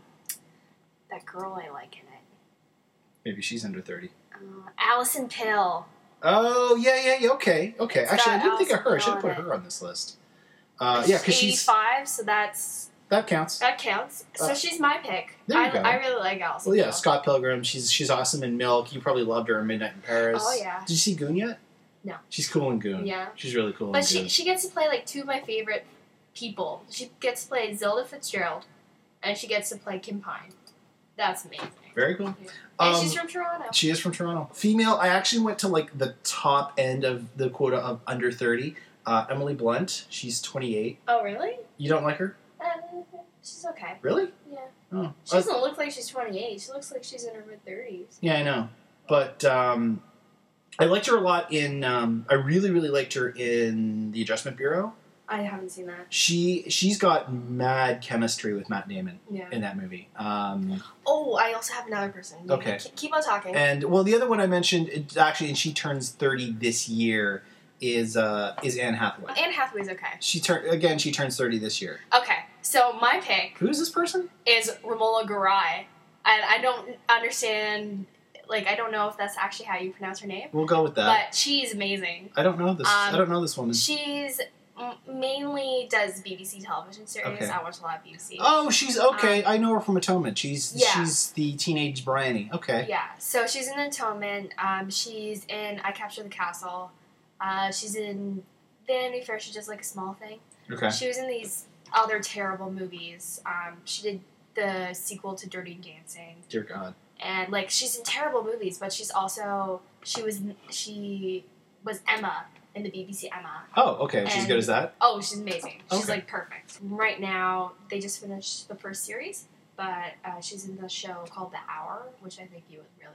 Speaker 2: that girl I like in it,
Speaker 1: Maybe she's under thirty.
Speaker 2: uh, Allison Pill.
Speaker 1: Oh yeah, yeah, yeah. Okay, okay.
Speaker 2: It's
Speaker 1: Actually, I
Speaker 2: got
Speaker 1: didn't think of her. I
Speaker 2: Alison
Speaker 1: should have put
Speaker 2: on it.
Speaker 1: her on this list. Uh, yeah, because she's
Speaker 2: eighty-five, so that's
Speaker 1: that counts.
Speaker 2: that counts. So
Speaker 1: Uh,
Speaker 2: she's my pick.
Speaker 1: there you
Speaker 2: I,
Speaker 1: go.
Speaker 2: I really like Allison.
Speaker 1: Well, yeah,
Speaker 2: Pill.
Speaker 1: Scott Pilgrim. She's she's awesome in Milk. You probably loved her in Midnight in Paris.
Speaker 2: Oh, yeah.
Speaker 1: Did you see Goon yet?
Speaker 2: No.
Speaker 1: She's cool in Goon.
Speaker 2: Yeah.
Speaker 1: She's really cool
Speaker 2: But
Speaker 1: in
Speaker 2: she
Speaker 1: Goon.
Speaker 2: she gets to play like two of my favorite people. She gets to play Zelda Fitzgerald, and she gets to play Kim Pine. That's amazing.
Speaker 1: Very cool.
Speaker 2: Yeah. And
Speaker 1: Um,
Speaker 2: she's from Toronto.
Speaker 1: She is from Toronto. Female. I actually went to like the top end of the quota of under thirty. Uh, Emily Blunt. She's twenty-eight.
Speaker 2: Oh really?
Speaker 1: You don't like her?
Speaker 2: Um, she's okay.
Speaker 1: Really?
Speaker 2: Yeah.
Speaker 1: Oh.
Speaker 2: She doesn't look like she's twenty-eight. She looks like she's in her mid thirties.
Speaker 1: Yeah, I know. But um, I liked her a lot in. Um, I really, really liked her in The Adjustment Bureau.
Speaker 2: I haven't seen that.
Speaker 1: She she's got mad chemistry with Matt Damon
Speaker 2: Yeah.
Speaker 1: in that movie. Um,
Speaker 2: Oh, I also have another person. You
Speaker 1: Okay.
Speaker 2: Keep, keep on talking.
Speaker 1: and well, the other one I mentioned, it, actually, and she turns thirty this year, is uh, is Anne Hathaway.
Speaker 2: Anne Hathaway's okay.
Speaker 1: She turn again. She turns thirty this year.
Speaker 2: Okay, so my pick
Speaker 1: Who is this person?
Speaker 2: is Romola Garai, and I don't understand. Like, I don't know if that's actually how you pronounce her name,
Speaker 1: We'll go with that.
Speaker 2: but she's amazing.
Speaker 1: I don't know this. I
Speaker 2: Um,
Speaker 1: don't know this woman.
Speaker 2: She's m- mainly does B B C television series.
Speaker 1: Okay.
Speaker 2: I watch a lot of B B C.
Speaker 1: Oh, she's okay. I know her from Atonement. She's
Speaker 2: Um, yeah.
Speaker 1: she's the teenage Bryony. Okay.
Speaker 2: Yeah, so she's in Atonement. Um, she's in I Capture the Castle. Uh, she's in Vanity Fair. She does like a small thing.
Speaker 1: Okay.
Speaker 2: She was in these other terrible movies. Um, she did the sequel to Dirty Dancing,
Speaker 1: Dear God.
Speaker 2: and like she's in terrible movies, but she's also she was she was Emma in the B B C Emma.
Speaker 1: Oh, okay. She's
Speaker 2: And-
Speaker 1: good as that.
Speaker 2: Oh, she's amazing. She's
Speaker 1: Okay.
Speaker 2: like perfect. Right now, they just finished the first series, but uh, she's in the show called The Hour, which I think you would really like.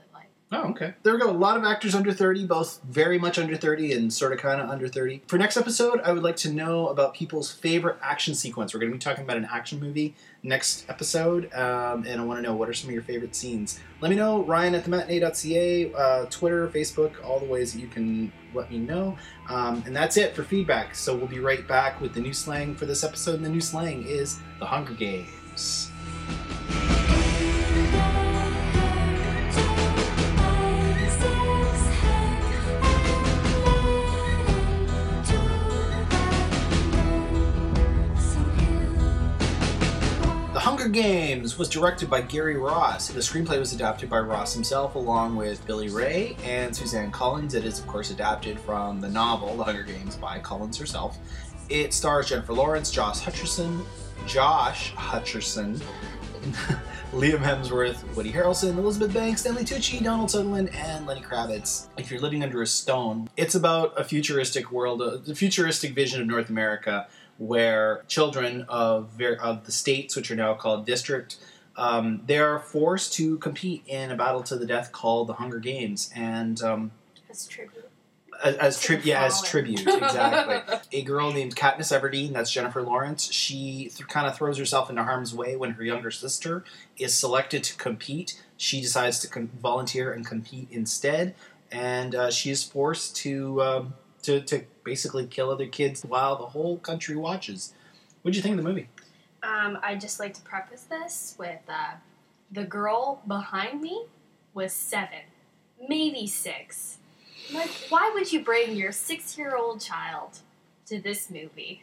Speaker 1: Oh, okay. There we go. A lot of actors under thirty, both very much under thirty and sort of kind of under thirty. For next episode, I would like to know about people's favorite action sequence. We're going to be talking about an action movie next episode, um, and I want to know what are some of your favorite scenes. Let me know, Ryan at the matinee dot c a, uh, Twitter, Facebook, all the ways that you can let me know. Um, and that's it for feedback. So we'll be right back with the new slang for this episode, and the new slang is The Hunger Games. Hunger Games was directed by Gary Ross. The screenplay was adapted by Ross himself along with Billy Ray and Suzanne Collins. It is, of course, adapted from the novel The Hunger Games by Collins herself. It stars Jennifer Lawrence, Josh Hutcherson, Josh Hutcherson, Liam Hemsworth, Woody Harrelson, Elizabeth Banks, Stanley Tucci, Donald Sutherland, and Lenny Kravitz. If you're living under a stone, it's about a futuristic world, a futuristic vision of North America, where children of ver- of the states, which are now called district, um, they are forced to compete in a battle to the death called the Hunger Games, and um,
Speaker 2: as tribute.
Speaker 1: As, as tri- yeah, as tribute, exactly. A girl named Katniss Everdeen, that's Jennifer Lawrence, she th- kind of throws herself into harm's way when her younger sister is selected to compete. She decides to con- volunteer and compete instead, and uh, she is forced to. Um, To, to basically kill other kids while the whole country watches. What did you think of the movie?
Speaker 2: Um, I'd just like to preface this with uh, the girl behind me was seven, maybe six. Like, why would you bring your six-year-old child to this movie?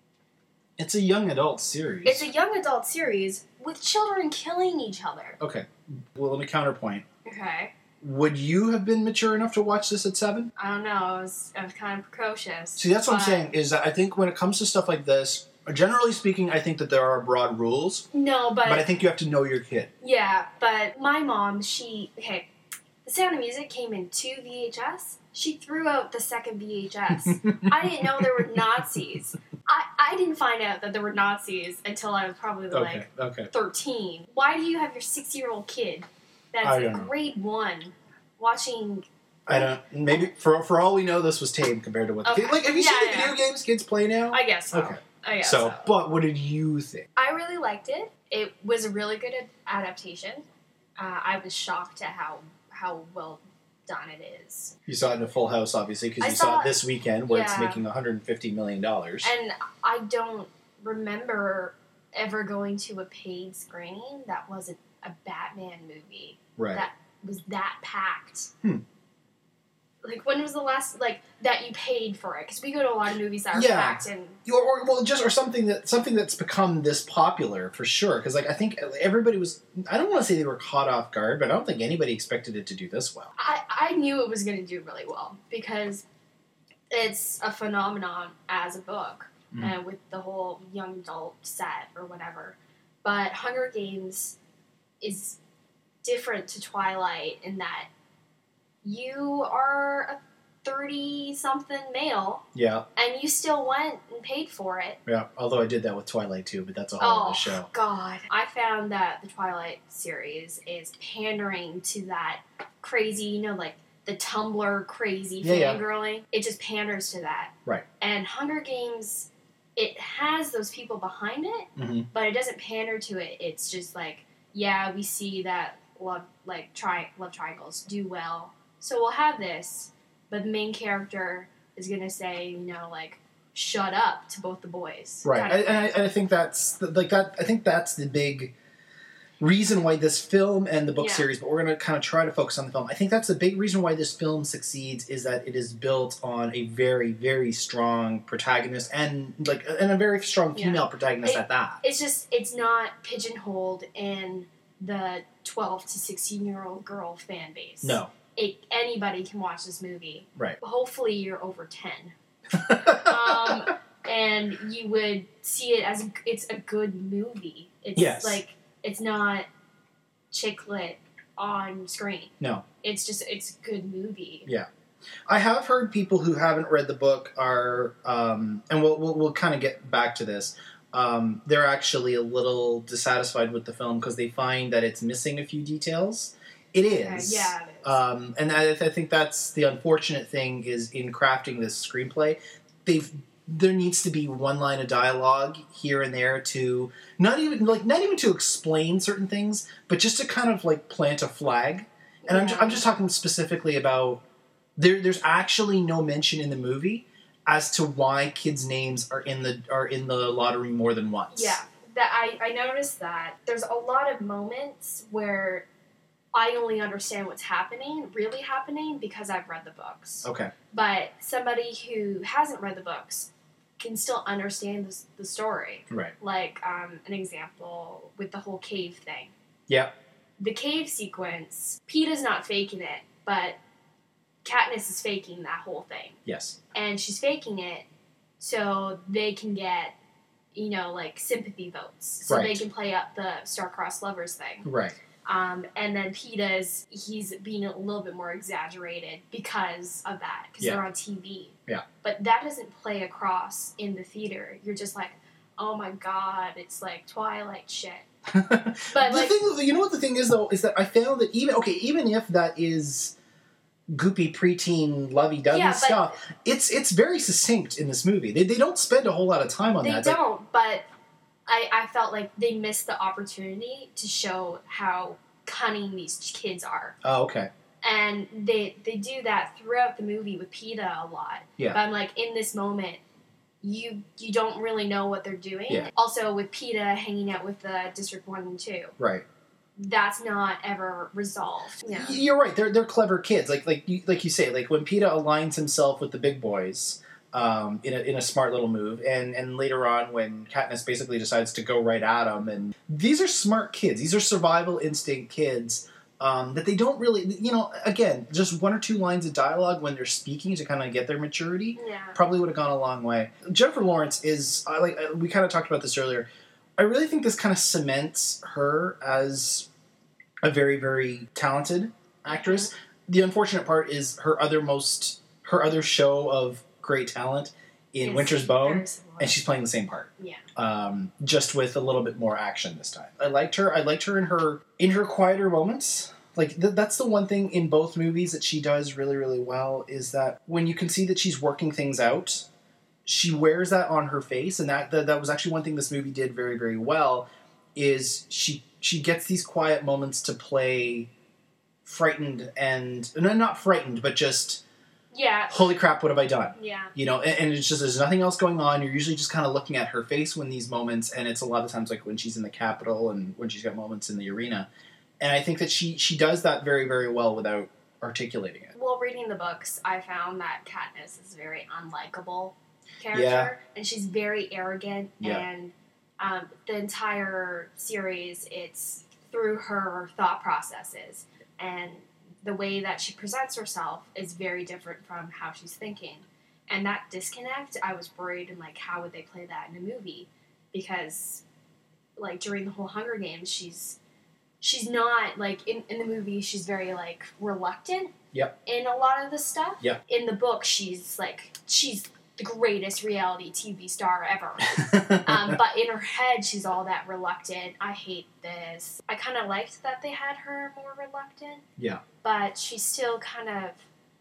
Speaker 1: It's a young adult series.
Speaker 2: It's a young adult series with children killing each other.
Speaker 1: Okay. Well, let me counterpoint.
Speaker 2: Okay.
Speaker 1: Would you have been mature enough to watch this at seven?
Speaker 2: I don't know. I was, I was kind of precocious.
Speaker 1: See, that's what
Speaker 2: but...
Speaker 1: I'm saying, is that I think when it comes to stuff like this, generally speaking, I think that there are broad rules.
Speaker 2: No, but...
Speaker 1: But I think you have to know your kid.
Speaker 2: Yeah, but my mom, she... Okay, The Sound of Music came in two V H S. She threw out the second V H S. I didn't know there were Nazis. I, I didn't find out that there were Nazis until I was probably like
Speaker 1: okay, okay.
Speaker 2: thirteen. Why do you have your six-year-old kid that's grade one watching...
Speaker 1: I don't... Maybe, for for all we know, this was tame compared to what...
Speaker 2: Okay.
Speaker 1: The kid, like, have you
Speaker 2: yeah,
Speaker 1: seen the
Speaker 2: yeah.
Speaker 1: video games kids play now?
Speaker 2: I guess so.
Speaker 1: Okay.
Speaker 2: I guess
Speaker 1: so,
Speaker 2: so.
Speaker 1: But what did you think?
Speaker 2: I really liked it. It was a really good adaptation. Uh, I was shocked at how how well done it is.
Speaker 1: You saw it in a Full House, obviously, because you saw, saw it this weekend, where yeah. it's making one hundred fifty million dollars.
Speaker 2: And I don't remember ever going to a paid screening that wasn't a Batman movie.
Speaker 1: Right.
Speaker 2: That was that packed.
Speaker 1: Hmm.
Speaker 2: Like, when was the last, like, that you paid for it? Because we go to a lot of movies that are
Speaker 1: yeah.
Speaker 2: packed and...
Speaker 1: Or, or, well, just, or something that, something that's become this popular, for sure. Because, like, I think everybody was, I don't want to say they were caught off guard, but I don't think anybody expected it to do this well.
Speaker 2: I, I knew it was going to do really well, because it's a phenomenon as a book, mm. uh, with the whole young adult set, or whatever. But Hunger Games is different to Twilight in that you are a thirty-something male.
Speaker 1: Yeah.
Speaker 2: And you still went and paid for it.
Speaker 1: Yeah, although I did that with Twilight too, but that's a whole
Speaker 2: oh,
Speaker 1: other show.
Speaker 2: God. I found that the Twilight series is pandering to that crazy, you know, like the Tumblr crazy
Speaker 1: yeah,
Speaker 2: fangirling.
Speaker 1: Yeah.
Speaker 2: It just panders to that.
Speaker 1: Right.
Speaker 2: And Hunger Games, it has those people behind it,
Speaker 1: mm-hmm.
Speaker 2: but it doesn't pander to it. It's just like, yeah, we see that love, like, tri- love triangles do well. So we'll have this, but the main character is going to say, you know, like, shut up to both the boys.
Speaker 1: Right. I, and, I, and I think that's, like, that, I think that's the big reason why this film and the book
Speaker 2: yeah.
Speaker 1: series, but we're going to kind of try to focus on the film. I think that's the big reason why this film succeeds is that it is built on a very, very strong protagonist and, like, and a very strong female yeah. protagonist
Speaker 2: it,
Speaker 1: at that.
Speaker 2: It's just, it's not pigeonholed in the twelve to sixteen-year-old girl fan base.
Speaker 1: No.
Speaker 2: It, anybody can watch this movie.
Speaker 1: Right.
Speaker 2: Hopefully you're over ten. um, and you would see it as a, it's a good movie. It's
Speaker 1: yes.
Speaker 2: like, it's not chick lit on screen.
Speaker 1: No.
Speaker 2: It's just, it's a good movie.
Speaker 1: Yeah. I have heard people who haven't read the book are, um, and we'll, we'll, we'll kind of get back to this, um, they're actually a little dissatisfied with the film because they find that it's missing a few details. It is.
Speaker 2: Okay, yeah, it is.
Speaker 1: Um, and I, I think that's the unfortunate thing is in crafting this screenplay, they've there needs to be one line of dialogue here and there to not even like not even to explain certain things, but just to kind of like plant a flag. And
Speaker 2: yeah.
Speaker 1: I'm, ju- I'm just talking specifically about there. There's actually no mention in the movie as to why kids' names are in the are in the lottery more than once.
Speaker 2: Yeah, that I, I noticed that there's a lot of moments where I only understand what's happening, really happening, because I've read the books.
Speaker 1: Okay.
Speaker 2: But somebody who hasn't read the books can still understand the, the story.
Speaker 1: Right.
Speaker 2: Like um, an example with the whole cave thing.
Speaker 1: Yeah.
Speaker 2: The cave sequence, Peeta's not faking it, but Katniss is faking that whole thing.
Speaker 1: Yes.
Speaker 2: And she's faking it so they can get, you know, like sympathy votes. So
Speaker 1: right.
Speaker 2: they can play up the star-crossed lovers thing.
Speaker 1: Right.
Speaker 2: Um, and then Peeta's, he's being a little bit more exaggerated because of that, because
Speaker 1: yeah.
Speaker 2: they're on T V.
Speaker 1: Yeah.
Speaker 2: But that doesn't play across in the theater. You're just like, oh my god, it's like Twilight shit.
Speaker 1: But the
Speaker 2: like,
Speaker 1: thing, you know what the thing is though, is that I found that even okay, even if that is goopy preteen lovey-dovey
Speaker 2: yeah,
Speaker 1: stuff, it's it's very succinct in this movie. They they don't spend a whole lot of time on
Speaker 2: they
Speaker 1: that.
Speaker 2: They don't, but I, I felt like they missed the opportunity to show how cunning these kids are.
Speaker 1: Oh, okay.
Speaker 2: And they they do that throughout the movie with Peeta a lot.
Speaker 1: Yeah.
Speaker 2: But I'm like, in this moment, you you don't really know what they're doing.
Speaker 1: Yeah.
Speaker 2: Also, with Peeta hanging out with the District one and two.
Speaker 1: Right.
Speaker 2: That's not ever resolved. Yeah.
Speaker 1: You're right. They're they're clever kids. Like like you, like you say, like when Peeta aligns himself with the big boys, um, in a in a smart little move, and and later on when Katniss basically decides to go right at him, and these are smart kids. These are survival instinct kids. Um, that they don't really, you know, again, just one or two lines of dialogue when they're speaking to kind of get their maturity,
Speaker 2: yeah.
Speaker 1: probably would have gone a long way. Jennifer Lawrence is, I like, we kind of talked about this earlier. I really think this kind of cements her as a very, very talented actress. Mm-hmm. The unfortunate part is her other most, her other show of great talent in
Speaker 2: it's
Speaker 1: Winter's Bone, and she's playing the same part.
Speaker 2: Yeah.
Speaker 1: Um, just with a little bit more action this time. I liked her. I liked her in her in her quieter moments. Like th- that's the one thing in both movies that she does really, really well is that when you can see that she's working things out, she wears that on her face, and that that, that was actually one thing this movie did very, very well. Is she she gets these quiet moments to play frightened and no, not frightened, but just.
Speaker 2: Yeah.
Speaker 1: Holy crap, what have I done?
Speaker 2: Yeah.
Speaker 1: You know, and, and it's just, there's nothing else going on. You're usually just kind of looking at her face when these moments, and it's a lot of times like when she's in the Capitol and when she's got moments in the arena. And I think that she, she does that very, very well without articulating it.
Speaker 2: Well, reading the books, I found that Katniss is a very unlikable character.
Speaker 1: Yeah.
Speaker 2: And she's very arrogant.
Speaker 1: Yeah.
Speaker 2: And um, the entire series, it's through her thought processes. And the way that she presents herself is very different from how she's thinking. And that disconnect, I was worried, and like, how would they play that in a movie? Because, like, during the whole Hunger Games, she's she's not, like, in, in the movie, she's very, like, reluctant
Speaker 1: Yep.
Speaker 2: in a lot of the stuff.
Speaker 1: Yep.
Speaker 2: In the book, she's, like, she's the greatest reality T V star ever. um, but in her head, she's all that reluctant. I hate this. I kind of liked that they had her more reluctant.
Speaker 1: Yeah.
Speaker 2: But she's still kind of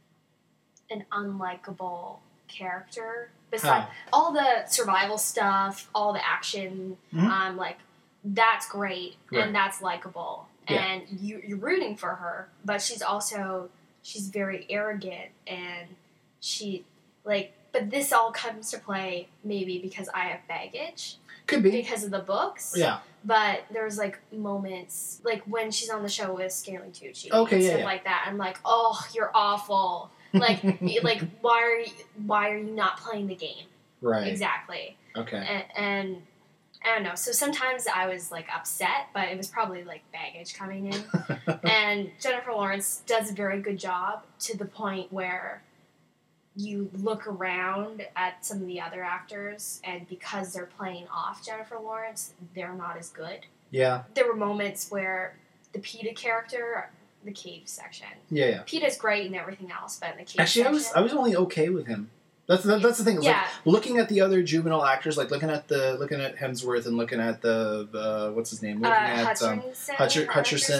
Speaker 2: an unlikable character. Besides
Speaker 1: How?
Speaker 2: all the survival stuff, all the action,
Speaker 1: Mm-hmm.
Speaker 2: um, like, that's great,
Speaker 1: Right.
Speaker 2: and that's likable.
Speaker 1: Yeah.
Speaker 2: And you, you're rooting for her, but she's also, she's very arrogant, and she, like, but this all comes to play maybe because I have baggage.
Speaker 1: Could be.
Speaker 2: Because of the books.
Speaker 1: Yeah.
Speaker 2: But there's, like, moments, like, when she's on the show with Stanley Tucci
Speaker 1: Okay,
Speaker 2: and
Speaker 1: yeah,
Speaker 2: stuff
Speaker 1: yeah.
Speaker 2: like that, I'm like, oh, you're awful. Like, like why are you, why are you not playing the game?
Speaker 1: Right.
Speaker 2: Exactly.
Speaker 1: Okay.
Speaker 2: And, and I don't know. So sometimes I was, like, upset, but it was probably, like, baggage coming in. And Jennifer Lawrence does a very good job to the point where you look around at some of the other actors, and because they're playing off Jennifer Lawrence, they're not as good.
Speaker 1: Yeah.
Speaker 2: There were moments where the Peeta character, the cave section,
Speaker 1: Yeah, yeah.
Speaker 2: Peeta's great and everything else, but in the cave
Speaker 1: Actually,
Speaker 2: section...
Speaker 1: I was I was only okay with him. That's that, that's the thing. It's
Speaker 2: Yeah.
Speaker 1: like looking at the other juvenile actors, like looking at the looking at Hemsworth and looking at the uh, what's his name, looking
Speaker 2: uh,
Speaker 1: at um,
Speaker 2: Hutcherson,
Speaker 1: Hutcher,
Speaker 2: Hutcherson.
Speaker 1: Hutcherson,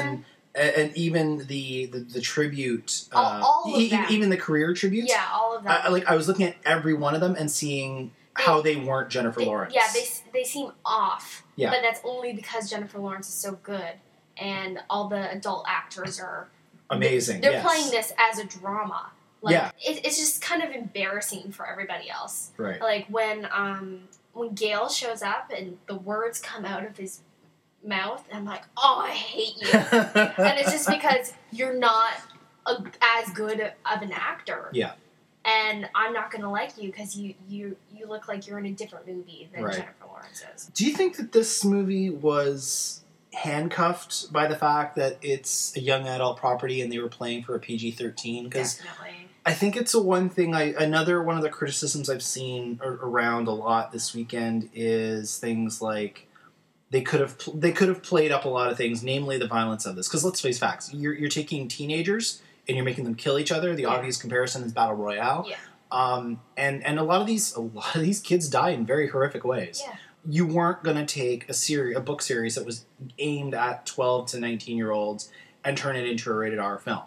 Speaker 1: and, and even the the, the tribute,
Speaker 2: All,
Speaker 1: uh,
Speaker 2: all of
Speaker 1: e-
Speaker 2: that.
Speaker 1: even the career tributes.
Speaker 2: Yeah, all of that.
Speaker 1: I, like I was looking at every one of them and seeing
Speaker 2: They-
Speaker 1: how they weren't Jennifer
Speaker 2: They-
Speaker 1: Lawrence.
Speaker 2: Yeah, they they seem off.
Speaker 1: Yeah.
Speaker 2: But that's only because Jennifer Lawrence is so good, and all the adult actors are
Speaker 1: amazing.
Speaker 2: They're
Speaker 1: yes.
Speaker 2: playing this as a drama. Like,
Speaker 1: Yeah.
Speaker 2: it, it's just kind of embarrassing for everybody else.
Speaker 1: Right.
Speaker 2: Like when um when Gale shows up and the words come out of his mouth, I'm like, oh, I hate you. And it's just because you're not a, as good of an actor.
Speaker 1: Yeah.
Speaker 2: And I'm not gonna like you because you, you you look like you're in a different movie than
Speaker 1: Right.
Speaker 2: Jennifer Lawrence is.
Speaker 1: Do you think that this movie was handcuffed by the fact that it's a young adult property and they were playing for a P G thirteen? Because
Speaker 2: Definitely.
Speaker 1: I think it's a one thing. I another one of the criticisms I've seen ar- around a lot this weekend is things like they could have pl- they could have played up a lot of things, namely the violence of this. Because let's face facts, you're you're taking teenagers and you're making them kill each other. The
Speaker 2: Yeah.
Speaker 1: obvious comparison is Battle Royale.
Speaker 2: Yeah.
Speaker 1: Um, and and a lot of these a lot of these kids die in very horrific ways.
Speaker 2: Yeah.
Speaker 1: You weren't going to take a series, a book series that was aimed at twelve to nineteen year olds and turn it into a rated R film,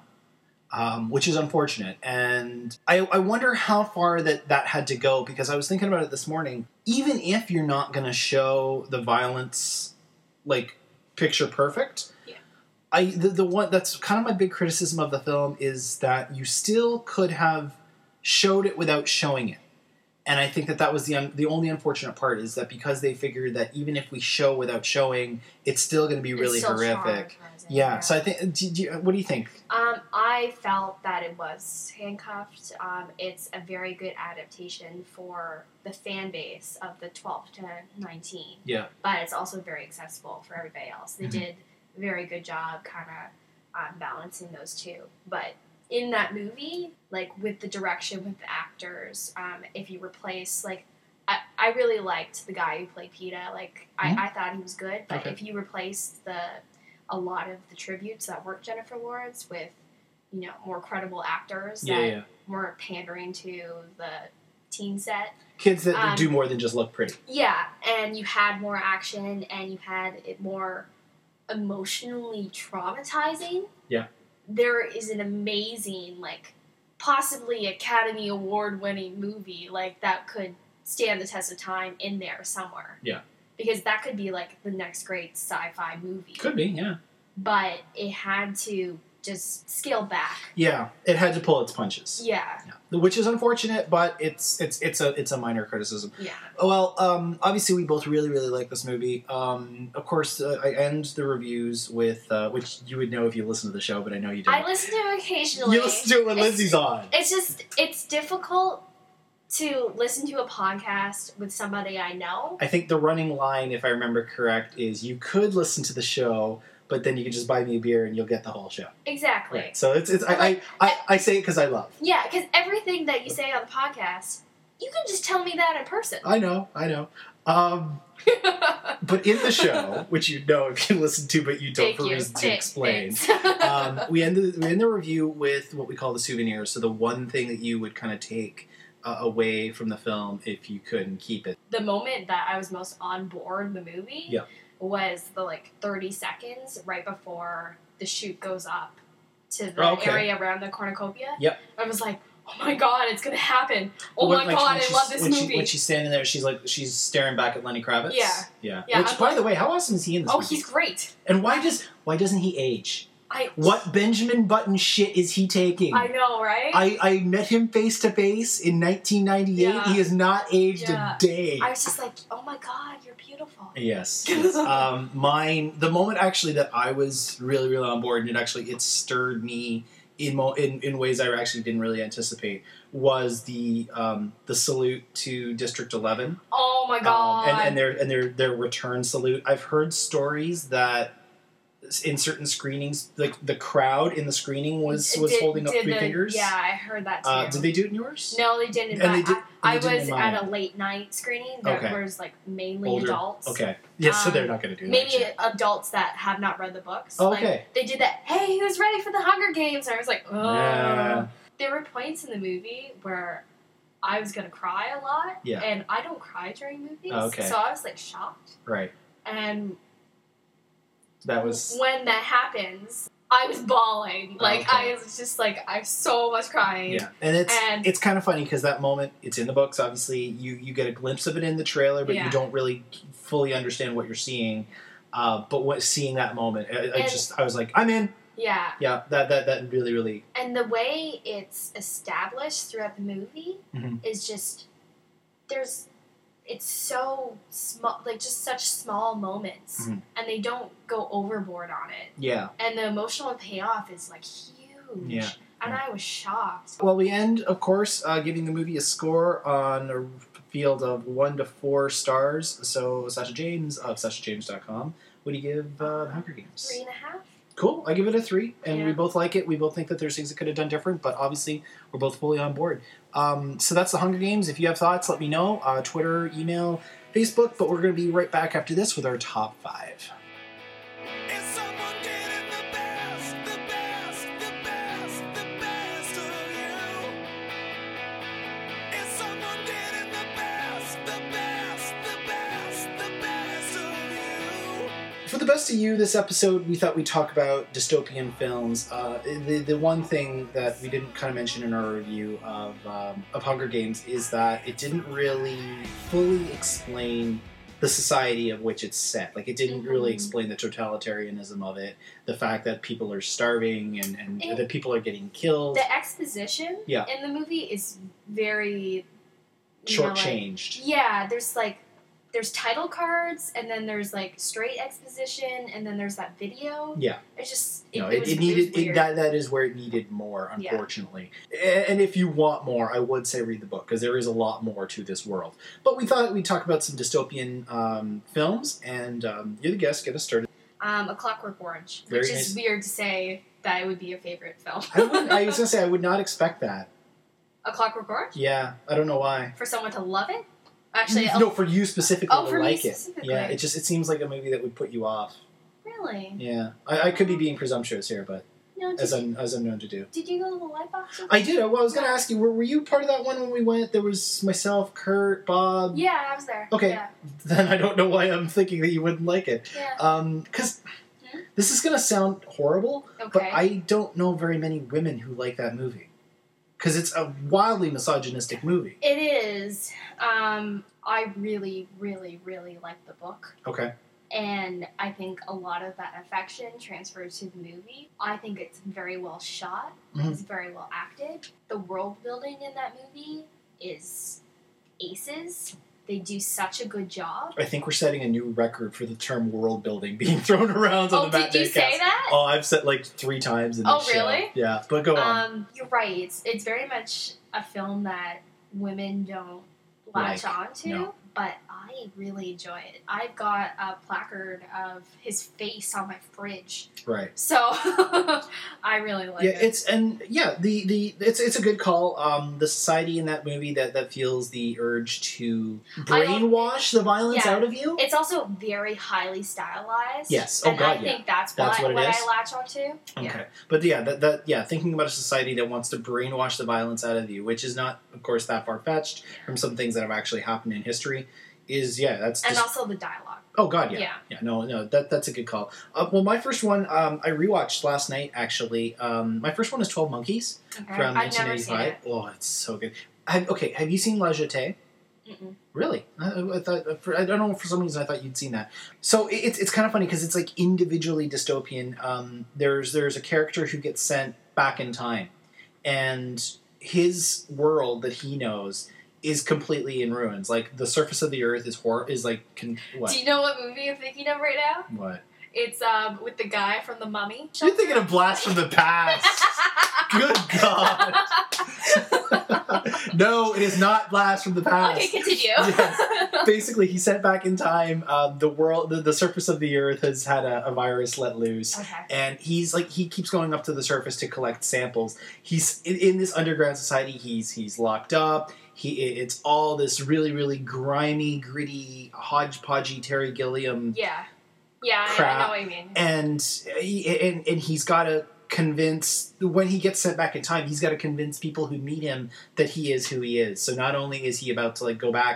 Speaker 1: um, which is unfortunate. And I, I wonder how far that that had to go, because I was thinking about it this morning. Even if you're not going to show the violence like picture perfect,
Speaker 2: Yeah.
Speaker 1: I the, the one that's kind of my big criticism of the film is that you still could have showed it without showing it. And I think that that was the un- the only unfortunate part, is that because they figured that even if we show without showing, it's still going to be really
Speaker 2: It's still
Speaker 1: horrific.
Speaker 2: traumatizing,
Speaker 1: Yeah. So I think. Do, do you, what do you think?
Speaker 2: Um, I felt that it was handcuffed. Um, it's a very good adaptation for the fan base of the twelve to nineteen.
Speaker 1: Yeah.
Speaker 2: But it's also very accessible for everybody else. They
Speaker 1: Mhm.
Speaker 2: did a very good job kind of um, balancing those two. But in that movie, like with the direction, with the actors, um, if you replace, like, I, I really liked the guy who played PETA. Like,
Speaker 1: Mhm.
Speaker 2: I, I thought he was good. But
Speaker 1: Okay.
Speaker 2: if you replace the a lot of the tributes that weren't Jennifer Lawrence with, you know, more credible actors
Speaker 1: Yeah,
Speaker 2: that
Speaker 1: yeah.
Speaker 2: weren't pandering to the teen set.
Speaker 1: Kids that
Speaker 2: Um,
Speaker 1: do more than just look pretty.
Speaker 2: Yeah, and you had more action and you had it more emotionally traumatizing.
Speaker 1: Yeah.
Speaker 2: There is an amazing, like, possibly Academy Award winning movie, like, that could stand the test of time in there somewhere.
Speaker 1: Yeah.
Speaker 2: Because that could be, like, the next great sci-fi movie.
Speaker 1: Could be, yeah.
Speaker 2: But it had to just scale back.
Speaker 1: Yeah, it had to pull its punches.
Speaker 2: Yeah.
Speaker 1: Yeah. Which is unfortunate, but it's it's it's a it's a minor criticism.
Speaker 2: Yeah.
Speaker 1: Well, um, obviously we both really really like this movie. Um, of course, uh, I end the reviews with uh, which you would know if you listen to the show, but I know you don't.
Speaker 2: I listen to it occasionally.
Speaker 1: You listen to it when
Speaker 2: It's-
Speaker 1: Lindsay's on.
Speaker 2: It's just, it's difficult to listen to a podcast with somebody I know.
Speaker 1: I think the running line, if I remember correct, is you could listen to the show, but then you could just buy me a beer and you'll get the whole show.
Speaker 2: Exactly.
Speaker 1: Right. So it's it's I
Speaker 2: Like,
Speaker 1: I, I, I say it because I love.
Speaker 2: Yeah, because everything that you say on the podcast, you can just tell me that in person.
Speaker 1: I know, I know. Um, but in the show, which you know if you listen to, but you don't
Speaker 2: Thank
Speaker 1: for
Speaker 2: you.
Speaker 1: reasons to
Speaker 2: Th-
Speaker 1: explain.
Speaker 2: thanks.
Speaker 1: um, we end the, we end the review with what we call the souvenir. So the one thing that you would kind of take uh, away from the film if you couldn't keep it.
Speaker 2: The moment that I was most on board the movie
Speaker 1: Yeah.
Speaker 2: was the like thirty seconds right before the shoot goes up to the
Speaker 1: Oh, okay.
Speaker 2: area around the cornucopia.
Speaker 1: Yep.
Speaker 2: I was like, oh my god, it's gonna happen. Oh
Speaker 1: When,
Speaker 2: my
Speaker 1: like,
Speaker 2: god,
Speaker 1: when
Speaker 2: I
Speaker 1: she's-
Speaker 2: love this
Speaker 1: when
Speaker 2: movie.
Speaker 1: She, when she's standing there, she's like she's staring back at Lenny Kravitz.
Speaker 2: Yeah.
Speaker 1: Yeah.
Speaker 2: Yeah,
Speaker 1: Which,
Speaker 2: I'm
Speaker 1: by
Speaker 2: like-
Speaker 1: the way, how awesome is he in this
Speaker 2: oh,
Speaker 1: movie?
Speaker 2: he's great.
Speaker 1: And why does why doesn't he age?
Speaker 2: I
Speaker 1: What Benjamin Button shit is he taking?
Speaker 2: I know, right?
Speaker 1: I, I met him face to face in nineteen ninety-eight.
Speaker 2: Yeah.
Speaker 1: He has not aged
Speaker 2: Yeah.
Speaker 1: a day.
Speaker 2: I was just like, oh my god, you're beautiful.
Speaker 1: Yes. yes. um, mine. The moment actually that I was really, really on board, and it actually it stirred me in mo- in, in ways I actually didn't really anticipate, was the um, the salute to District eleven.
Speaker 2: Oh my god.
Speaker 1: Um, and, and their and their their return salute. I've heard stories that in certain screenings, like the crowd in the screening was was
Speaker 2: Did-
Speaker 1: holding up
Speaker 2: did
Speaker 1: three
Speaker 2: the-
Speaker 1: fingers.
Speaker 2: Yeah, I heard that too.
Speaker 1: Uh, did they do it in yours?
Speaker 2: No, they didn't.
Speaker 1: And
Speaker 2: but
Speaker 1: they did-
Speaker 2: I, I
Speaker 1: and they didn't
Speaker 2: was
Speaker 1: in
Speaker 2: at
Speaker 1: mine.
Speaker 2: a late night screening that
Speaker 1: Okay.
Speaker 2: was like mainly
Speaker 1: Older-
Speaker 2: adults.
Speaker 1: Okay. Yes, so
Speaker 2: Um,
Speaker 1: they're not going to do that.
Speaker 2: Maybe
Speaker 1: shit.
Speaker 2: adults that have not read the books.
Speaker 1: Oh,
Speaker 2: Like,
Speaker 1: okay.
Speaker 2: they did that. Hey, who's ready for the Hunger Games? And I was like, oh.
Speaker 1: Yeah.
Speaker 2: There were points in the movie where I was gonna cry a lot.
Speaker 1: Yeah.
Speaker 2: And I don't cry during movies.
Speaker 1: Oh, okay.
Speaker 2: So I was like shocked.
Speaker 1: Right.
Speaker 2: And
Speaker 1: That was
Speaker 2: when that happens, I was bawling. Like,
Speaker 1: Okay.
Speaker 2: I was just like, I have so much crying.
Speaker 1: Yeah, and it's
Speaker 2: And-
Speaker 1: it's kind of funny because that moment, it's in the books, obviously. You you get a glimpse of it in the trailer, but
Speaker 2: Yeah.
Speaker 1: you don't really fully understand what you're seeing. Uh, but what seeing that moment, I, I
Speaker 2: And-
Speaker 1: just, I was like, I'm in.
Speaker 2: Yeah.
Speaker 1: Yeah, that, that, that really, really...
Speaker 2: And the way it's established throughout the movie
Speaker 1: Mhm.
Speaker 2: is just, there's, it's so small, like just such small moments.
Speaker 1: Mhm.
Speaker 2: And they don't go overboard on it.
Speaker 1: Yeah.
Speaker 2: And the emotional payoff is like huge.
Speaker 1: Yeah.
Speaker 2: And I was shocked.
Speaker 1: Well, we end, of course, uh, giving the movie a score on a field of one to four stars. So, Sasha James of Sasha James dot com. What do you give uh, The Hunger Games?
Speaker 2: Three and a half?
Speaker 1: Cool. I give it a three, and
Speaker 2: Yeah.
Speaker 1: we both like it. We both think that there's things that could have done different, but obviously we're both fully on board. Um, so that's The Hunger Games. If you have thoughts, let me know. Uh, Twitter, email, Facebook. But we're going to be right back after this with our top five.
Speaker 3: Is someone getting the best, the best, the best, the best of you? Is someone getting the best, the best, the best, the best of you?
Speaker 1: For the best of you, this episode, we thought we'd talk about dystopian films. Uh, the the one thing that we didn't kind of mention in our review of um, of Hunger Games is that it didn't really fully explain the society of which it's set. Like, it didn't really
Speaker 2: Mhm.
Speaker 1: explain the totalitarianism of it, the fact that people are starving and, and
Speaker 2: It-
Speaker 1: that people are getting killed.
Speaker 2: The exposition
Speaker 1: Yeah.
Speaker 2: in the movie is very... you know, like-
Speaker 1: Shortchanged.
Speaker 2: Yeah, there's like, there's title cards, and then there's like straight exposition, and then there's that video.
Speaker 1: Yeah.
Speaker 2: It's just, it,
Speaker 1: No,
Speaker 2: it,
Speaker 1: it,
Speaker 2: was,
Speaker 1: it
Speaker 2: it
Speaker 1: needed
Speaker 2: was
Speaker 1: it,
Speaker 2: weird.
Speaker 1: that. That is where it needed more,
Speaker 2: Yeah.
Speaker 1: unfortunately. A- And if you want more, I would say read the book because there is a lot more to this world. But we thought we'd talk about some dystopian um, films, and um, you're the guest. Get us started.
Speaker 2: Um, A Clockwork Orange,
Speaker 1: Very
Speaker 2: which
Speaker 1: nice.
Speaker 2: is weird to say that it would be your favorite film.
Speaker 1: I, would, I was gonna say I would not expect that.
Speaker 2: A Clockwork Orange?
Speaker 1: Yeah, I don't know why.
Speaker 2: For someone to love it? Actually,
Speaker 1: no, for you specifically
Speaker 2: Oh,
Speaker 1: to
Speaker 2: for me
Speaker 1: like it.
Speaker 2: specifically.
Speaker 1: Yeah, it just it seems like a movie that would put you off.
Speaker 2: really?
Speaker 1: Yeah, I, I could be being presumptuous here, but
Speaker 2: No, did,
Speaker 1: as I'm as I'm known to do.
Speaker 2: did you go to the light box?
Speaker 1: I did. Well, I was gonna ask you, were, were you part of that one when we went? There was myself, Kurt, Bob.
Speaker 2: Yeah, I was there.
Speaker 1: Okay.
Speaker 2: Yeah.
Speaker 1: Then I don't know why I'm thinking that you wouldn't like it.
Speaker 2: yeah.
Speaker 1: Um, because
Speaker 2: Hmm?
Speaker 1: this is gonna sound horrible, but
Speaker 2: Okay.
Speaker 1: I don't know very many women who like that movie. Because it's a wildly misogynistic movie.
Speaker 2: It is. Um, I really, really, really like the book.
Speaker 1: Okay.
Speaker 2: And I think a lot of that affection transfers to the movie. I think it's very well shot.
Speaker 1: Mhm.
Speaker 2: It's very well acted. The world building in that movie is aces. They do such a good job.
Speaker 1: I think we're setting a new record for the term world building being thrown around on
Speaker 2: Oh,
Speaker 1: the
Speaker 2: did you
Speaker 1: Matinee
Speaker 2: say
Speaker 1: Cast.
Speaker 2: that?
Speaker 1: Oh, I've said like three times in this
Speaker 2: Oh,
Speaker 1: show.
Speaker 2: really?
Speaker 1: Yeah, but go on.
Speaker 2: Um, you're right. It's it's very much a film that women don't latch
Speaker 1: Like,
Speaker 2: on to,
Speaker 1: no.
Speaker 2: but I really enjoy it. I've got a placard of his face on my fridge,
Speaker 1: Right.
Speaker 2: so I really like
Speaker 1: Yeah,
Speaker 2: it.
Speaker 1: it's and yeah, the, the it's it's a good call. Um, the society in that movie that, that feels the urge to
Speaker 2: I don't-
Speaker 1: brainwash the violence
Speaker 2: Yeah.
Speaker 1: out of you.
Speaker 2: It's also very highly stylized.
Speaker 1: Yes. Oh,
Speaker 2: and
Speaker 1: God,
Speaker 2: I
Speaker 1: yeah.
Speaker 2: think that's,
Speaker 1: That's
Speaker 2: what,
Speaker 1: what
Speaker 2: I,
Speaker 1: it
Speaker 2: what
Speaker 1: is?
Speaker 2: I latch onto.
Speaker 1: Okay,
Speaker 2: Yeah.
Speaker 1: but yeah, that, that yeah, thinking about a society that wants to brainwash the violence out of you, which is not, of course, that far fetched from some things that have actually happened in history, is yeah, that's
Speaker 2: And
Speaker 1: just
Speaker 2: also the dialogue.
Speaker 1: oh god, yeah,
Speaker 2: Yeah.
Speaker 1: yeah, no, no, that that's a good call. Uh, well, my first one, um, I rewatched last night actually. Um, my first one is Twelve Monkeys
Speaker 2: Okay.
Speaker 1: from
Speaker 2: I've
Speaker 1: nineteen
Speaker 2: never seen
Speaker 1: eighty-five.
Speaker 2: it.
Speaker 1: Oh, it's so good. Have, okay, have you seen La Jetée?
Speaker 2: Mm-mm.
Speaker 1: Really? I, I thought for, I don't know, for some reason I thought you'd seen that. So it- it's it's kind of funny because it's like individually dystopian. Um, there's there's a character who gets sent back in time, and his world that he knows is completely in ruins. Like the surface of the earth is hor- is like con- what
Speaker 2: Do you know what movie I'm thinking of right now?
Speaker 1: what?
Speaker 2: It's um with the guy from The Mummy.
Speaker 1: You're thinking of Blast from the Past. Good God. No, it is not Blast from the Past.
Speaker 2: Okay, continue.
Speaker 1: Yes. Basically, he sent back in time. Um, the world, the, the surface of the earth has had a, a virus let loose,
Speaker 2: Okay.
Speaker 1: and he's like he keeps going up to the surface to collect samples. He's in, in this underground society. He's he's locked up. He it's all this really really grimy, gritty, hodgepodgey Terry Gilliam,
Speaker 2: Yeah. Yeah, I, I
Speaker 1: Crap.
Speaker 2: know what you mean.
Speaker 1: and he, and and he's got to convince when he gets sent back in time. He's got to convince people who meet him that he is who he is. So not only is he about to like go back and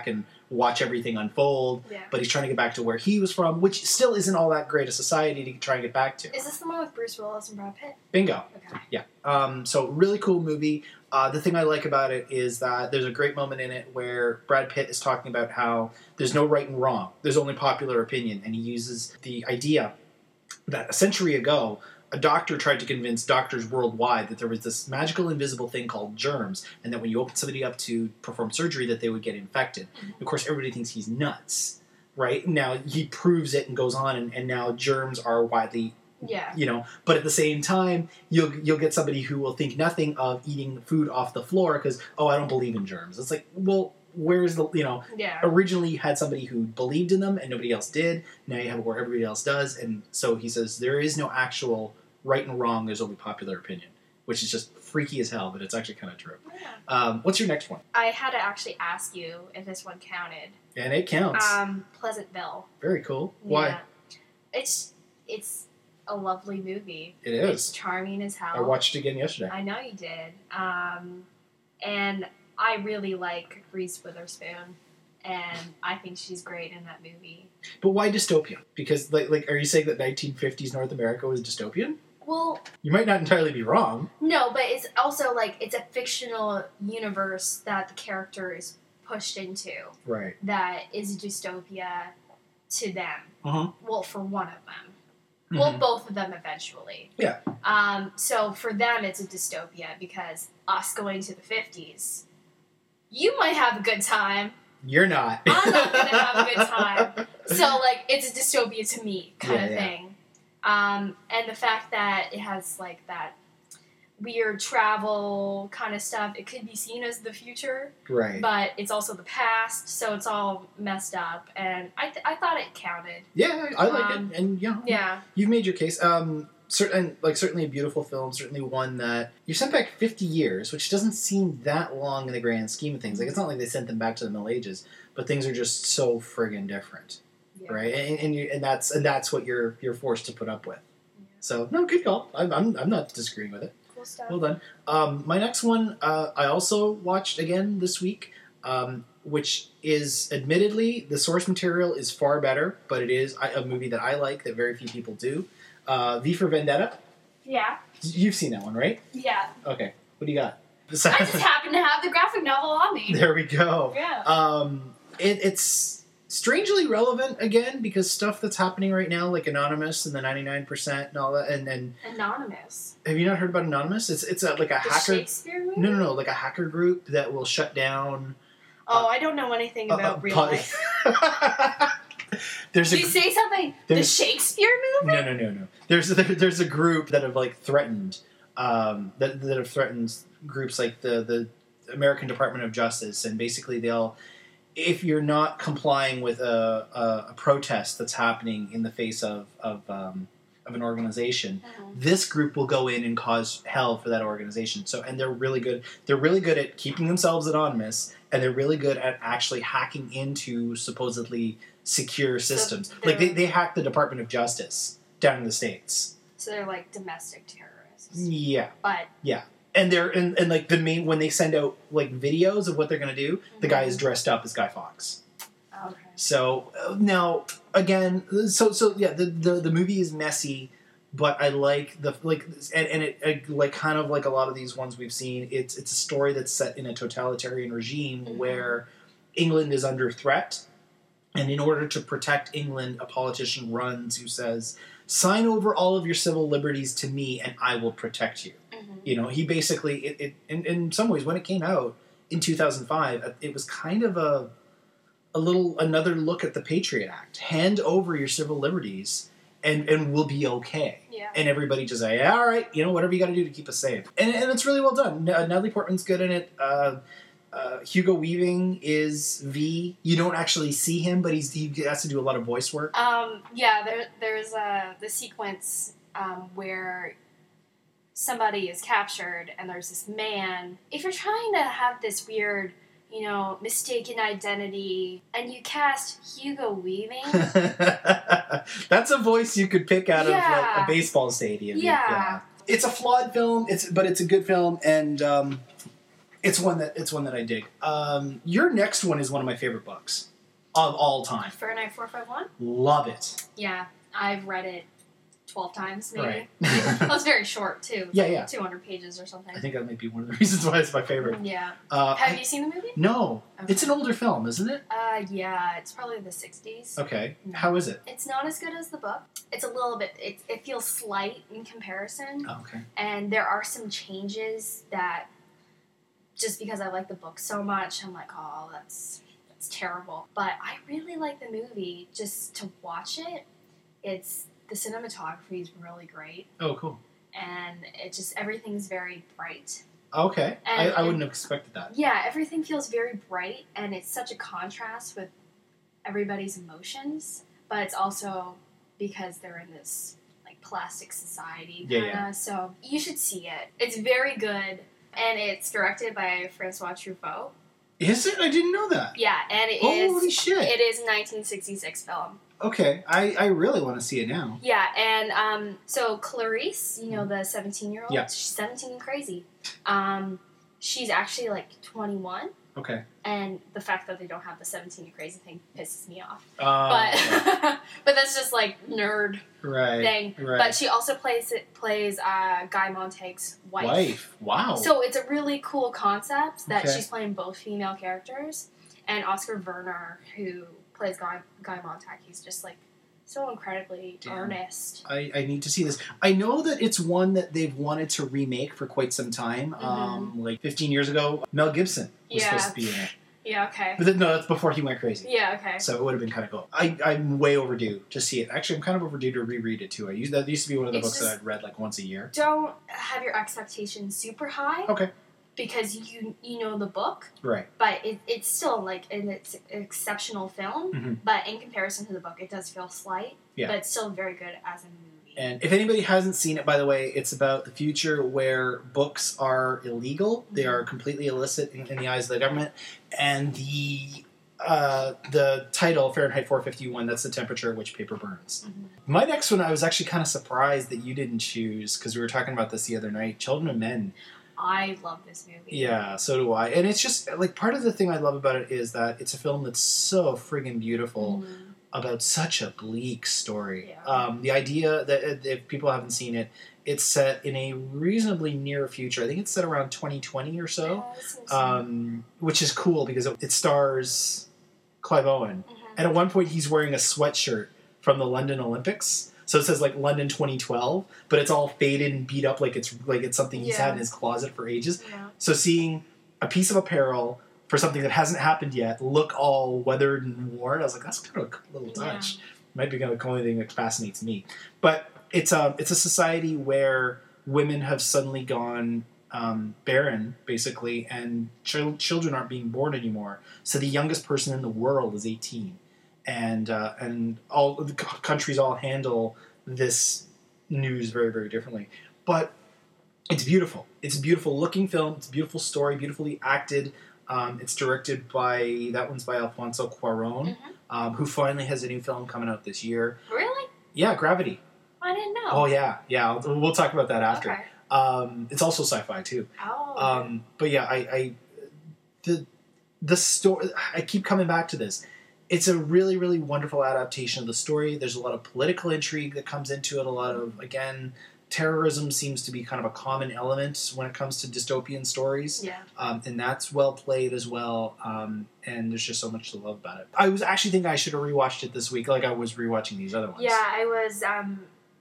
Speaker 1: watch everything unfold.
Speaker 2: Yeah.
Speaker 1: But he's trying to get back to where he was from, which still isn't all that great a society to try and get back to.
Speaker 2: Is this the one with Bruce Willis and Brad Pitt?
Speaker 1: Bingo.
Speaker 2: Okay.
Speaker 1: Yeah. Um, so really cool movie. Uh, the thing I like about it is that there's a great moment in it where Brad Pitt is talking about how there's no right and wrong. There's only popular opinion. And he uses the idea that a century ago, a doctor tried to convince doctors worldwide that there was this magical invisible thing called germs, and that when you open somebody up to perform surgery that they would get infected.
Speaker 2: Mm-hmm.
Speaker 1: Of course, everybody thinks he's nuts, right? Now, he proves it and goes on, and, and now germs are widely...
Speaker 2: Yeah.
Speaker 1: You know, but at the same time, you'll you'll get somebody who will think nothing of eating food off the floor because, oh, I don't believe in germs. It's like, well, where's the, you know,
Speaker 2: Yeah.
Speaker 1: originally you had somebody who believed in them and nobody else did. Now you have it where everybody else does. And so he says there is no actual right and wrong. There's only popular opinion, which is just freaky as hell, but it's actually kind of true.
Speaker 2: Yeah.
Speaker 1: Um, what's your next one?
Speaker 2: I had to actually ask you if this one counted.
Speaker 1: And it counts.
Speaker 2: Um, Pleasantville.
Speaker 1: Very cool. Why?
Speaker 2: Yeah. It's it's a lovely movie.
Speaker 1: It
Speaker 2: It's
Speaker 1: is.
Speaker 2: charming as hell.
Speaker 1: I watched it again yesterday.
Speaker 2: I know you did. Um, and I really like Reese Witherspoon, and I think she's great in that movie.
Speaker 1: But why dystopia? Because, like, like, are you saying that nineteen fifties North America was dystopian?
Speaker 2: Well,
Speaker 1: You might not entirely be wrong.
Speaker 2: no, but it's also like it's a fictional universe that the character is pushed into
Speaker 1: Right.
Speaker 2: that is a dystopia to them.
Speaker 1: Uh-huh.
Speaker 2: Well, for one of them. Well, both of them eventually.
Speaker 1: Yeah.
Speaker 2: Um, so for them, it's a dystopia because us going to the fifties, you might have a good time.
Speaker 1: You're not.
Speaker 2: I'm not going to have a good time. So, like, it's a dystopia to me kind
Speaker 1: Yeah,
Speaker 2: of
Speaker 1: yeah.
Speaker 2: thing. Um, and the fact that it has, like, that weird travel kind of stuff, it could be seen as the future,
Speaker 1: Right.
Speaker 2: but it's also the past, so it's all messed up. And I, th- I thought it counted.
Speaker 1: Yeah, I like
Speaker 2: Um,
Speaker 1: it. And, you know,
Speaker 2: Yeah.
Speaker 1: you've made your case. Um, certain, like, certainly a beautiful film, certainly one that you're sent back fifty years, which doesn't seem that long in the grand scheme of things. Like, it's not like they sent them back to the Middle Ages, but things are just so friggin' different.
Speaker 2: Yeah.
Speaker 1: Right, and and, you, and that's and that's what you're you're forced to put up with. So no, good call. I'm I'm, I'm not disagreeing with it.
Speaker 2: Cool stuff.
Speaker 1: Well done. Um, my next one, uh, I also watched again this week, um, which is admittedly the source material is far better, but it is a movie that I like that very few people do. Uh, V for Vendetta.
Speaker 2: Yeah.
Speaker 1: You've seen that one, right?
Speaker 2: Yeah.
Speaker 1: Okay. What do you got?
Speaker 2: I just happen to have the graphic novel on me.
Speaker 1: There we go.
Speaker 2: Yeah.
Speaker 1: Um, it, it's strangely relevant again because stuff that's happening right now, like Anonymous and the ninety-nine percent and all that, and, and
Speaker 2: Anonymous.
Speaker 1: have you not heard about Anonymous? It's it's a, like a
Speaker 2: The
Speaker 1: hacker.
Speaker 2: Shakespeare movie?
Speaker 1: No, no, no, like a hacker group that will shut down.
Speaker 2: Oh, I don't know anything
Speaker 1: uh,
Speaker 2: about
Speaker 1: uh,
Speaker 2: real
Speaker 1: pu-
Speaker 2: life.
Speaker 1: There's
Speaker 2: Did
Speaker 1: a
Speaker 2: you say something? The
Speaker 1: there's-
Speaker 2: Shakespeare movie?
Speaker 1: no, no, no, no. There's there, there's a group that have like threatened um, that that have threatened groups like the the American Department of Justice, and basically they'll, if you're not complying with a, a, a protest that's happening in the face of of, um, of an organization,
Speaker 2: Mhm.
Speaker 1: this group will go in and cause hell for that organization. So, and they're really good. They're really good at keeping themselves anonymous, and they're really good at actually hacking into supposedly secure systems. like they,
Speaker 2: they're-
Speaker 1: they hacked the Department of Justice down in the States.
Speaker 2: So they're like domestic terrorists.
Speaker 1: Yeah.
Speaker 2: But
Speaker 1: And they're and, and like the main when they send out like videos of what they're gonna do, the guy is
Speaker 2: Mhm.
Speaker 1: dressed up as Guy Fawkes.
Speaker 2: okay.
Speaker 1: So uh, now again, so so yeah, the, the the movie is messy, but I like the like and, and it, it like kind of like a lot of these ones we've seen. It's it's a story that's set in a totalitarian regime
Speaker 2: Mhm.
Speaker 1: where England is under threat, and in order to protect England, a politician runs who says, "Sign over all of your civil liberties to me, and I will protect you."
Speaker 2: Mm-hmm.
Speaker 1: You know, he basically, it, it in, in some ways, when it came out in two thousand five, it was kind of a a little another look at the Patriot Act. Hand over your civil liberties, and and we'll be okay.
Speaker 2: Yeah.
Speaker 1: And everybody just say, yeah, all right, you know, whatever you got to do to keep us safe. And and it's really well done. N- Natalie Portman's good in it. Uh, uh, Hugo Weaving is V. You don't actually see him, but he's he has to do a lot of voice work.
Speaker 2: Um, yeah, there, there's uh, the sequence um, where somebody is captured and there's this man. If you're trying to have this weird, you know, mistaken identity and you cast Hugo Weaving,
Speaker 1: That's a voice you could pick out of like
Speaker 2: Yeah.
Speaker 1: a baseball stadium.
Speaker 2: Yeah.
Speaker 1: It's a flawed film, it's but it's a good film, and um, it's one that it's one that I dig. Um, your next one is one of my favorite books. of all time.
Speaker 2: Fahrenheit four fifty-one?
Speaker 1: Love it.
Speaker 2: Yeah, I've read it twelve times, maybe.
Speaker 1: Right.
Speaker 2: Well, it's very short, too.
Speaker 1: Yeah, yeah.
Speaker 2: two hundred pages or something.
Speaker 1: I think that might be one of the reasons why it's my favorite.
Speaker 2: Yeah.
Speaker 1: Uh,
Speaker 2: Have
Speaker 1: I-
Speaker 2: you seen the movie?
Speaker 1: No.
Speaker 2: Okay.
Speaker 1: It's an older film, isn't it?
Speaker 2: Uh, yeah, it's probably the sixties.
Speaker 1: Okay.
Speaker 2: No.
Speaker 1: How is it?
Speaker 2: It's not as good as the book. It's a little bit, it, it feels slight in comparison.
Speaker 1: Oh, okay.
Speaker 2: And there are some changes that, just because I like the book so much, I'm like, oh, that's that's terrible. But I really like the movie just to watch it. It's, the cinematography is really great.
Speaker 1: Oh, cool.
Speaker 2: And it just, everything's very bright.
Speaker 1: Okay. I,
Speaker 2: And-
Speaker 1: I wouldn't
Speaker 2: and-
Speaker 1: have expected that.
Speaker 2: Yeah, everything feels very bright, and it's such a contrast with everybody's emotions, but it's also because they're in this like plastic society
Speaker 1: Yeah,
Speaker 2: kind of.
Speaker 1: yeah.
Speaker 2: So you should see it. It's very good, and it's directed by Francois Truffaut.
Speaker 1: Is it? I didn't know that.
Speaker 2: Yeah, and it
Speaker 1: Holy
Speaker 2: is
Speaker 1: shit.
Speaker 2: it is a nineteen sixty-six film.
Speaker 1: Okay. I, I really want to see it now.
Speaker 2: Yeah, and um, so Clarice, you know, the seventeen-year-old,
Speaker 1: Yeah.
Speaker 2: she's seventeen and crazy. Um, she's actually like twenty-one.
Speaker 1: Okay.
Speaker 2: And the fact that they don't have the seventeen and crazy thing pisses me off.
Speaker 1: Uh,
Speaker 2: But but that's just like nerd
Speaker 1: right.
Speaker 2: thing.
Speaker 1: Right.
Speaker 2: But she also plays it plays uh, Guy Montag's wife.
Speaker 1: Wife. Wow.
Speaker 2: So it's a really cool concept that
Speaker 1: Okay.
Speaker 2: she's playing both female characters. And Oscar Werner, who plays Guy, Guy Montag, he's just like so incredibly
Speaker 1: Damn.
Speaker 2: earnest.
Speaker 1: I, I need to see this. I know that it's one that they've wanted to remake for quite some time. Um, like fifteen years ago, Mel Gibson was
Speaker 2: Mm-hmm. Yeah.
Speaker 1: supposed to be in it.
Speaker 2: Yeah, okay.
Speaker 1: But then, no, that's before he went crazy.
Speaker 2: Yeah, okay.
Speaker 1: So it would have been kind of cool. I, I'm way overdue to see it. Actually, I'm kind of overdue to reread it too. I used that used to be one of the
Speaker 2: It's
Speaker 1: books
Speaker 2: just-
Speaker 1: that I'd read like once a year.
Speaker 2: Don't have your expectations super high.
Speaker 1: Okay.
Speaker 2: Because you you know the book.
Speaker 1: Right.
Speaker 2: But it, it's still like an it's an exceptional film.
Speaker 1: Mhm.
Speaker 2: But in comparison to the book, it does feel slight.
Speaker 1: Yeah.
Speaker 2: But it's still very good as a movie.
Speaker 1: And if anybody hasn't seen it, by the way, it's about the future where books are illegal. They
Speaker 2: Mm-hmm.
Speaker 1: are completely illicit in, in the eyes of the government. And the uh, the title, Fahrenheit four fifty-one, that's the temperature at which paper burns.
Speaker 2: Mhm.
Speaker 1: My next one, I was actually kind of surprised that you didn't choose, because we were talking about this the other night, Children of Men.
Speaker 2: I love this movie.
Speaker 1: Yeah, so do I. And it's just, like, part of the thing I love about it is that it's a film that's so friggin' beautiful
Speaker 2: Mhm.
Speaker 1: about such a bleak story.
Speaker 2: Yeah.
Speaker 1: Um, the idea that, uh, if people haven't seen it, it's set in a reasonably near future. I think it's set around twenty twenty or so,
Speaker 2: Yeah, this is-
Speaker 1: um, which is cool because it, it stars Clive Owen.
Speaker 2: Mhm.
Speaker 1: And at one point, he's wearing a sweatshirt from the London Olympics. So it says like London twenty twelve, but it's all faded and beat up like it's like it's something he's
Speaker 2: Yeah.
Speaker 1: had in his closet for ages.
Speaker 2: Yeah.
Speaker 1: So seeing a piece of apparel for something that hasn't happened yet look all weathered and worn, I was like, that's kind of a cool little touch. Might be the only thing that fascinates me. But it's a it's a society where women have suddenly gone um, barren, basically, and ch- children aren't being born anymore. So the youngest person in the world is eighteen, and uh, and all the c- countries all handle this news very very differently. But it's beautiful. It's a beautiful looking film. It's a beautiful story, beautifully acted. Um, it's directed by that one's by Alfonso Cuarón,
Speaker 2: Mhm.
Speaker 1: um, who finally has a new film coming out this year.
Speaker 2: Really?
Speaker 1: Yeah, Gravity.
Speaker 2: I didn't know.
Speaker 1: Oh yeah, yeah. I'll- We'll talk about that after.
Speaker 2: Okay.
Speaker 1: Um, it's also sci-fi too.
Speaker 2: Oh.
Speaker 1: Um, but yeah, I, I the the story. I keep coming back to this. It's a really, really wonderful adaptation of the story. There's a lot of political intrigue that comes into it. A lot of, again, terrorism seems to be kind of a common element when it comes to dystopian stories.
Speaker 2: yeah.
Speaker 1: Um, and that's well played as well. Um, and there's just so much to love about it. I was actually thinking I should have rewatched it this week, like I was rewatching these other ones.
Speaker 2: Yeah, I was, um,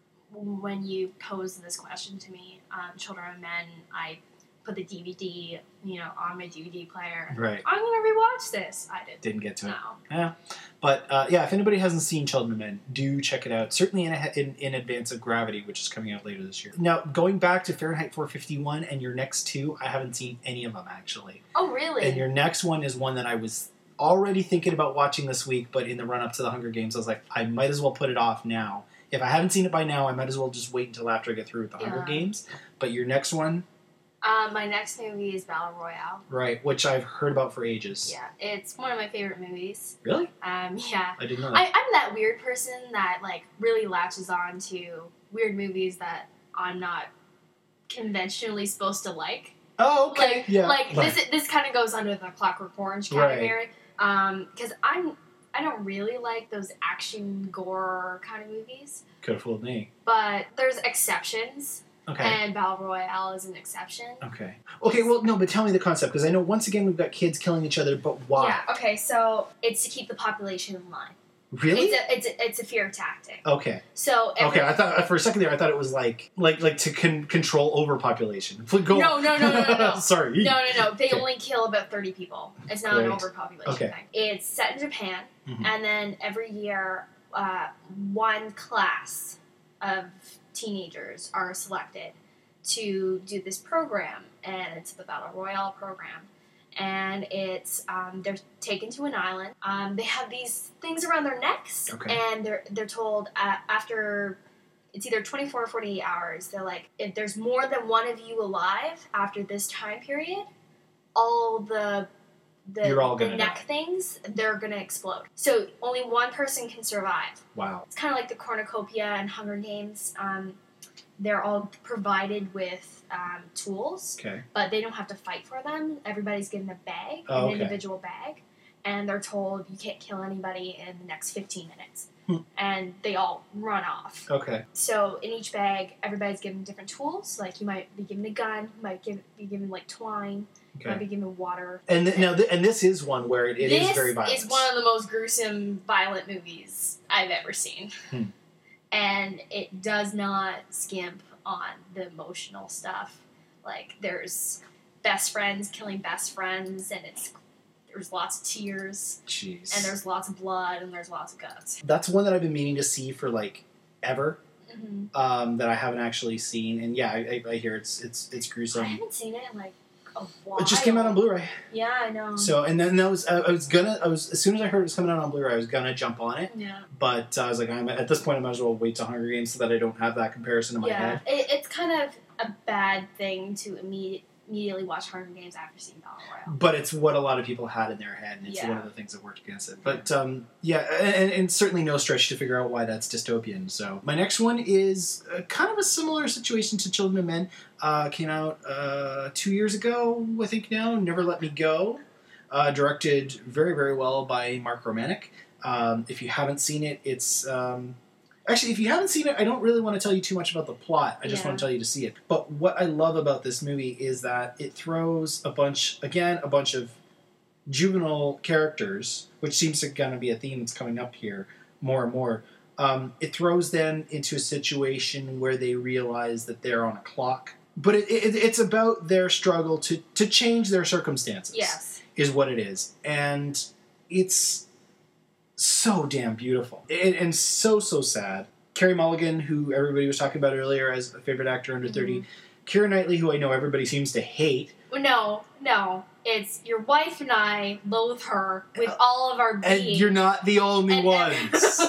Speaker 2: when you posed this question to me, um, Children of Men, I put the D V D, you know, on my D V D player.
Speaker 1: Right.
Speaker 2: I'm going to rewatch this. I did.
Speaker 1: Didn't get to it.
Speaker 2: No.
Speaker 1: Yeah, but uh, yeah, if anybody hasn't seen Children of Men, do check it out. Certainly in, a, in in advance of Gravity, which is coming out later this year. Now, going back to Fahrenheit four fifty-one and your next two, I haven't seen any of them actually.
Speaker 2: Oh, really?
Speaker 1: And your next one is one that I was already thinking about watching this week, but in the run up to the Hunger Games, I was like, I might as well put it off now. If I haven't seen it by now, I might as well just wait until after I get through with the Hunger
Speaker 2: Yeah.
Speaker 1: Games. But your next one,
Speaker 2: Um, my next movie is Battle Royale.
Speaker 1: right, which I've heard about for ages.
Speaker 2: Yeah, it's one of my favorite movies.
Speaker 1: Really?
Speaker 2: Um, yeah.
Speaker 1: I didn't know that.
Speaker 2: I, I'm that weird person that, like, really latches on to weird movies that I'm not conventionally supposed to like.
Speaker 1: oh, okay.
Speaker 2: Like,
Speaker 1: yeah.
Speaker 2: like
Speaker 1: Right.
Speaker 2: this this kind of goes under the Clockwork Orange category. Um, because I'm I don't really like those action gore kind of movies,
Speaker 1: Could have fooled me.
Speaker 2: but there's exceptions,
Speaker 1: Okay.
Speaker 2: and Battle Royale is an exception.
Speaker 1: Okay. Okay, well, no, but tell me the concept, because I know once again we've got kids killing each other, but why?
Speaker 2: Yeah. Okay. So it's to keep the population in line.
Speaker 1: Really?
Speaker 2: It's a it's a, it's a fear tactic.
Speaker 1: Okay.
Speaker 2: So every,
Speaker 1: Okay, I thought for a second there, I thought it was like like like to con- control overpopulation. Go
Speaker 2: No,
Speaker 1: on.
Speaker 2: no, no, no, no, no.
Speaker 1: Sorry.
Speaker 2: No, no, no. They
Speaker 1: Okay.
Speaker 2: only kill about thirty people. It's not an
Speaker 1: Great.
Speaker 2: overpopulation
Speaker 1: Okay.
Speaker 2: thing. It's set in Japan,
Speaker 1: Mhm.
Speaker 2: and then every year, uh, one class of teenagers are selected to do this program, and it's the Battle Royale program. And it's um, they're taken to an island. Um, they have these things around their necks,
Speaker 1: Okay.
Speaker 2: and they're they're told uh, after it's either twenty-four or forty-eight hours. They're like, if there's more than one of you alive after this time period, all the the,
Speaker 1: You're all
Speaker 2: the
Speaker 1: gonna
Speaker 2: neck
Speaker 1: die.
Speaker 2: things, they're gonna explode. So only one person can survive.
Speaker 1: Wow.
Speaker 2: It's kind of like the cornucopia and Hunger Games. Um, they're all provided with um, tools,
Speaker 1: Okay.
Speaker 2: but they don't have to fight for them. Everybody's given a bag,
Speaker 1: Oh,
Speaker 2: an
Speaker 1: okay.
Speaker 2: individual bag, and they're told you can't kill anybody in the next fifteen minutes.
Speaker 1: Hmm.
Speaker 2: And they all run off.
Speaker 1: Okay.
Speaker 2: So in each bag, everybody's given different tools. Like you might be given a gun, you might give, be given like twine, you might
Speaker 1: Okay.
Speaker 2: be given water.
Speaker 1: And th- now, th- and this is one where it, it
Speaker 2: this
Speaker 1: is very violent.
Speaker 2: is one of the most gruesome, violent movies I've ever seen.
Speaker 1: Hmm.
Speaker 2: And it does not skimp on the emotional stuff. Like, there's best friends killing best friends, and it's there's lots of tears,
Speaker 1: Jeez.
Speaker 2: and there's lots of blood, and there's lots of guts.
Speaker 1: That's one that I've been meaning to see for like ever.
Speaker 2: Mm-hmm.
Speaker 1: Um, that I haven't actually seen, and yeah, I, I, I hear it's it's it's
Speaker 2: I
Speaker 1: gruesome.
Speaker 2: haven't seen it in like a while.
Speaker 1: It just came out on Blu-ray.
Speaker 2: Yeah, I know.
Speaker 1: So, and then that was I, I was gonna I was as soon as I heard it was coming out on Blu-ray, I was gonna jump on it,
Speaker 2: yeah,
Speaker 1: but uh, I was like, I'm at this point, I might as well wait till Hunger Games so that I don't have that comparison in my
Speaker 2: yeah.
Speaker 1: head.
Speaker 2: It, it's kind of a bad thing to immediate, immediately watch Hunger Games after seeing Battle Royale.
Speaker 1: But it's what a lot of people had in their head, and it's
Speaker 2: Yeah.
Speaker 1: one of the things that worked against it. But um, yeah, and, and certainly no stretch to figure out why that's dystopian. So my next one is uh, kind of a similar situation to Children of Men. Uh, came out uh, two years ago, I think now. Never Let Me Go, uh, directed very very well by Mark Romanek. Um, if you haven't seen it, it's um, actually if you haven't seen it, I don't really want to tell you too much about the plot. I just
Speaker 2: Yeah.
Speaker 1: want to tell you to see it. But what I love about this movie is that it throws a bunch, again, a bunch of juvenile characters, which seems to kind of be a theme that's coming up here more and more. Um, it throws them into a situation where they realize that they're on a clock. But it, it, it's about their struggle to, to change their circumstances.
Speaker 2: Yes.
Speaker 1: Is what it is. And it's so damn beautiful. And, and so, so sad. Carey Mulligan, who everybody was talking about earlier as a favorite actor under thirty. Keira Knightley, who I know everybody seems to hate.
Speaker 2: No, no. It's your wife and I loathe her with all of our
Speaker 1: And
Speaker 2: being.
Speaker 1: you're not the only
Speaker 2: And-
Speaker 1: ones.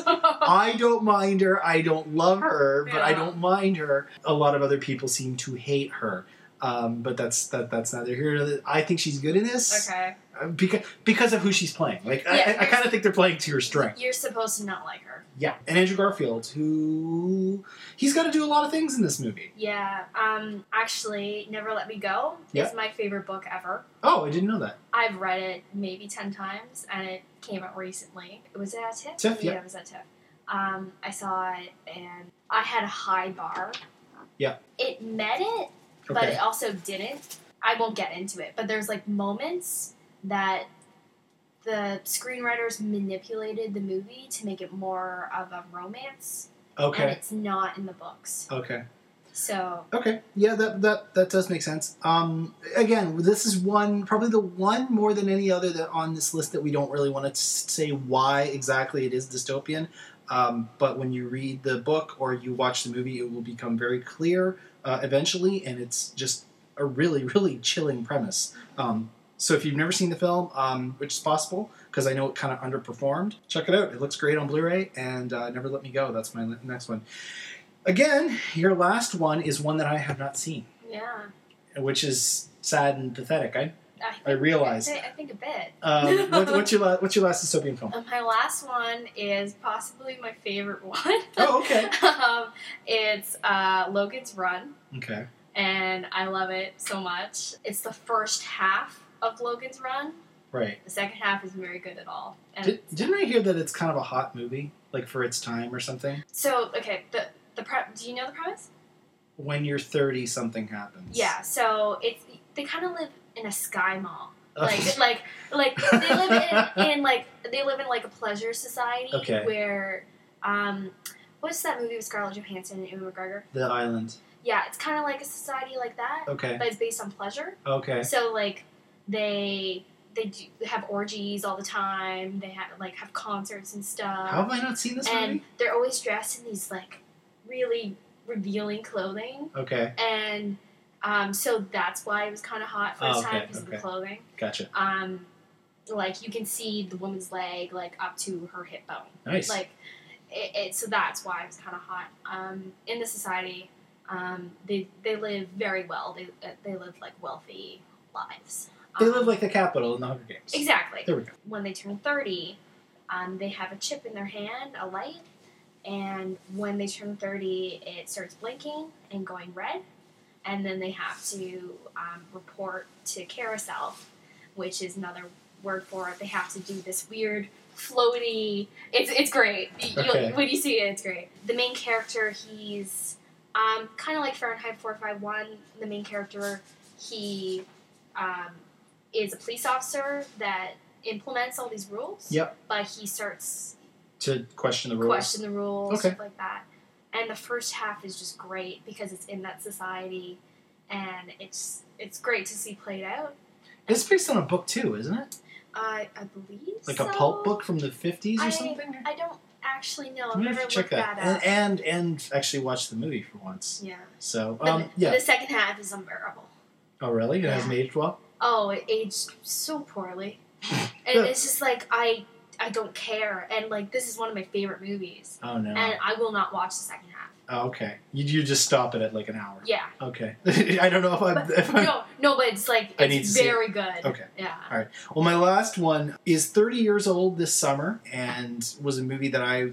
Speaker 1: I don't mind her. I don't love her, but I
Speaker 2: Yeah.
Speaker 1: don't mind her. A lot of other people seem to hate her. Um, but that's that. That's neither here nor there. I think she's good in this
Speaker 2: Okay.
Speaker 1: uh, because because of who she's playing. Like
Speaker 2: Yeah,
Speaker 1: I, I, I
Speaker 2: you're-
Speaker 1: kind of think they're playing to her strength.
Speaker 2: You're supposed to not like her.
Speaker 1: Yeah, and Andrew Garfield, who he's got to do a lot of things in this movie.
Speaker 2: Yeah. Um. Actually, Never Let Me Go
Speaker 1: Yeah.
Speaker 2: is my favorite book ever.
Speaker 1: Oh, I didn't know that.
Speaker 2: I've read it maybe ten times, and it came out recently. Was it at TIFF?
Speaker 1: TIFF, yeah.
Speaker 2: Yeah, it was at TIFF. Um, I saw it, and I had a high bar.
Speaker 1: Yeah.
Speaker 2: It met it, but
Speaker 1: Okay.
Speaker 2: it also didn't. I won't get into it, but there's like moments that the screenwriters manipulated the movie to make it more of a romance, and
Speaker 1: Okay.
Speaker 2: it's not in the books.
Speaker 1: Okay.
Speaker 2: So
Speaker 1: Okay. Yeah, that that that does make sense. Um, again, this is one probably the one more than any other that on this list that we don't really want to say why exactly it is dystopian. Um, but when you read the book or you watch the movie, it will become very clear uh, eventually, and it's just a really really chilling premise. Um, so if you've never seen the film, um, which is possible because I know it kind of underperformed, check it out. It looks great on Blu-ray, and uh, Never Let Me Go. That's my next one. Again, your last one is one that I have not seen,
Speaker 2: yeah,
Speaker 1: which is sad and pathetic. I
Speaker 2: I,
Speaker 1: I realize.
Speaker 2: I, think- I think a bit.
Speaker 1: um, what, what's your la- what's your last dystopian film?
Speaker 2: Uh, My last one is possibly my favorite one.
Speaker 1: Oh, okay.
Speaker 2: um, it's uh, Logan's Run,
Speaker 1: Okay.
Speaker 2: and I love it so much. It's the first half of Logan's Run,
Speaker 1: Right.
Speaker 2: The second half isn't very good at all. And
Speaker 1: Did, didn't I hear that it's kind of a hot movie, like for its time or something?
Speaker 2: so okay, the the pre- do you know the premise?
Speaker 1: When you're thirty, something happens.
Speaker 2: Yeah. So it's they kind of live in a sky mall. Like, like, like they live in, in like they live in like a pleasure society
Speaker 1: Okay.
Speaker 2: where, um, what's that movie with Scarlett Johansson and Ewan McGregor?
Speaker 1: The Island.
Speaker 2: Yeah, it's kind of like a society like that,
Speaker 1: Okay.
Speaker 2: but it's based on pleasure.
Speaker 1: Okay.
Speaker 2: So like they they do they have orgies all the time. They have like have concerts and stuff.
Speaker 1: How have I not seen this
Speaker 2: and
Speaker 1: movie?
Speaker 2: they're always dressed in these like really revealing clothing,
Speaker 1: Okay.
Speaker 2: and um, so that's why it was kind of hot first
Speaker 1: Oh, okay,
Speaker 2: time because of
Speaker 1: okay.
Speaker 2: the clothing.
Speaker 1: Gotcha.
Speaker 2: Um, like you can see the woman's leg like up to her hip bone.
Speaker 1: Nice.
Speaker 2: Like it, it so that's why it was kind of hot. Um, in the society, um, they they live very well. They they live like wealthy lives.
Speaker 1: They
Speaker 2: Um,
Speaker 1: live like the Capitol in the Hunger Games.
Speaker 2: exactly.
Speaker 1: There we go.
Speaker 2: When they turn thirty, um, they have a chip in their hand, a light, and when they turn thirty, it starts blinking and going red, and then they have to um, report to Carousel, which is another word for it. They have to do this weird floaty. It's it's great. You-
Speaker 1: Okay.
Speaker 2: When you see it, it's great. The main character, he's um, kind of like Fahrenheit four five one. The main character, he um, is a police officer that implements all these rules.
Speaker 1: Yep.
Speaker 2: But he starts
Speaker 1: To question the rules.
Speaker 2: question the rules,
Speaker 1: Okay.
Speaker 2: stuff like that. And the first half is just great because it's in that society, and it's it's great to see played out.
Speaker 1: It's based on a book too, isn't it?
Speaker 2: I I believe
Speaker 1: Like
Speaker 2: so.
Speaker 1: a pulp book from the fifties or
Speaker 2: I-
Speaker 1: something?
Speaker 2: I don't actually know. I've
Speaker 1: I'm gonna
Speaker 2: never
Speaker 1: have to check
Speaker 2: looked
Speaker 1: that.
Speaker 2: that up.
Speaker 1: And, and and actually watch the movie for once.
Speaker 2: yeah.
Speaker 1: So,
Speaker 2: But
Speaker 1: um,
Speaker 2: the,
Speaker 1: yeah.
Speaker 2: the second half is unbearable.
Speaker 1: Oh, really? It
Speaker 2: Yeah.
Speaker 1: hasn't aged well?
Speaker 2: Oh, it aged so poorly, and it's just like I I don't care. And like this is one of my favorite movies,
Speaker 1: Oh, no.
Speaker 2: and I will not watch the second half.
Speaker 1: Oh, okay. You, you just stop it at like an hour.
Speaker 2: Yeah.
Speaker 1: Okay. I don't know if I'm...
Speaker 2: But,
Speaker 1: If I'm
Speaker 2: no, no, but it's like
Speaker 1: I need to
Speaker 2: it's
Speaker 1: see it.
Speaker 2: very good.
Speaker 1: Okay.
Speaker 2: Yeah.
Speaker 1: All right. Well, my last one is thirty years old this summer and was a movie that I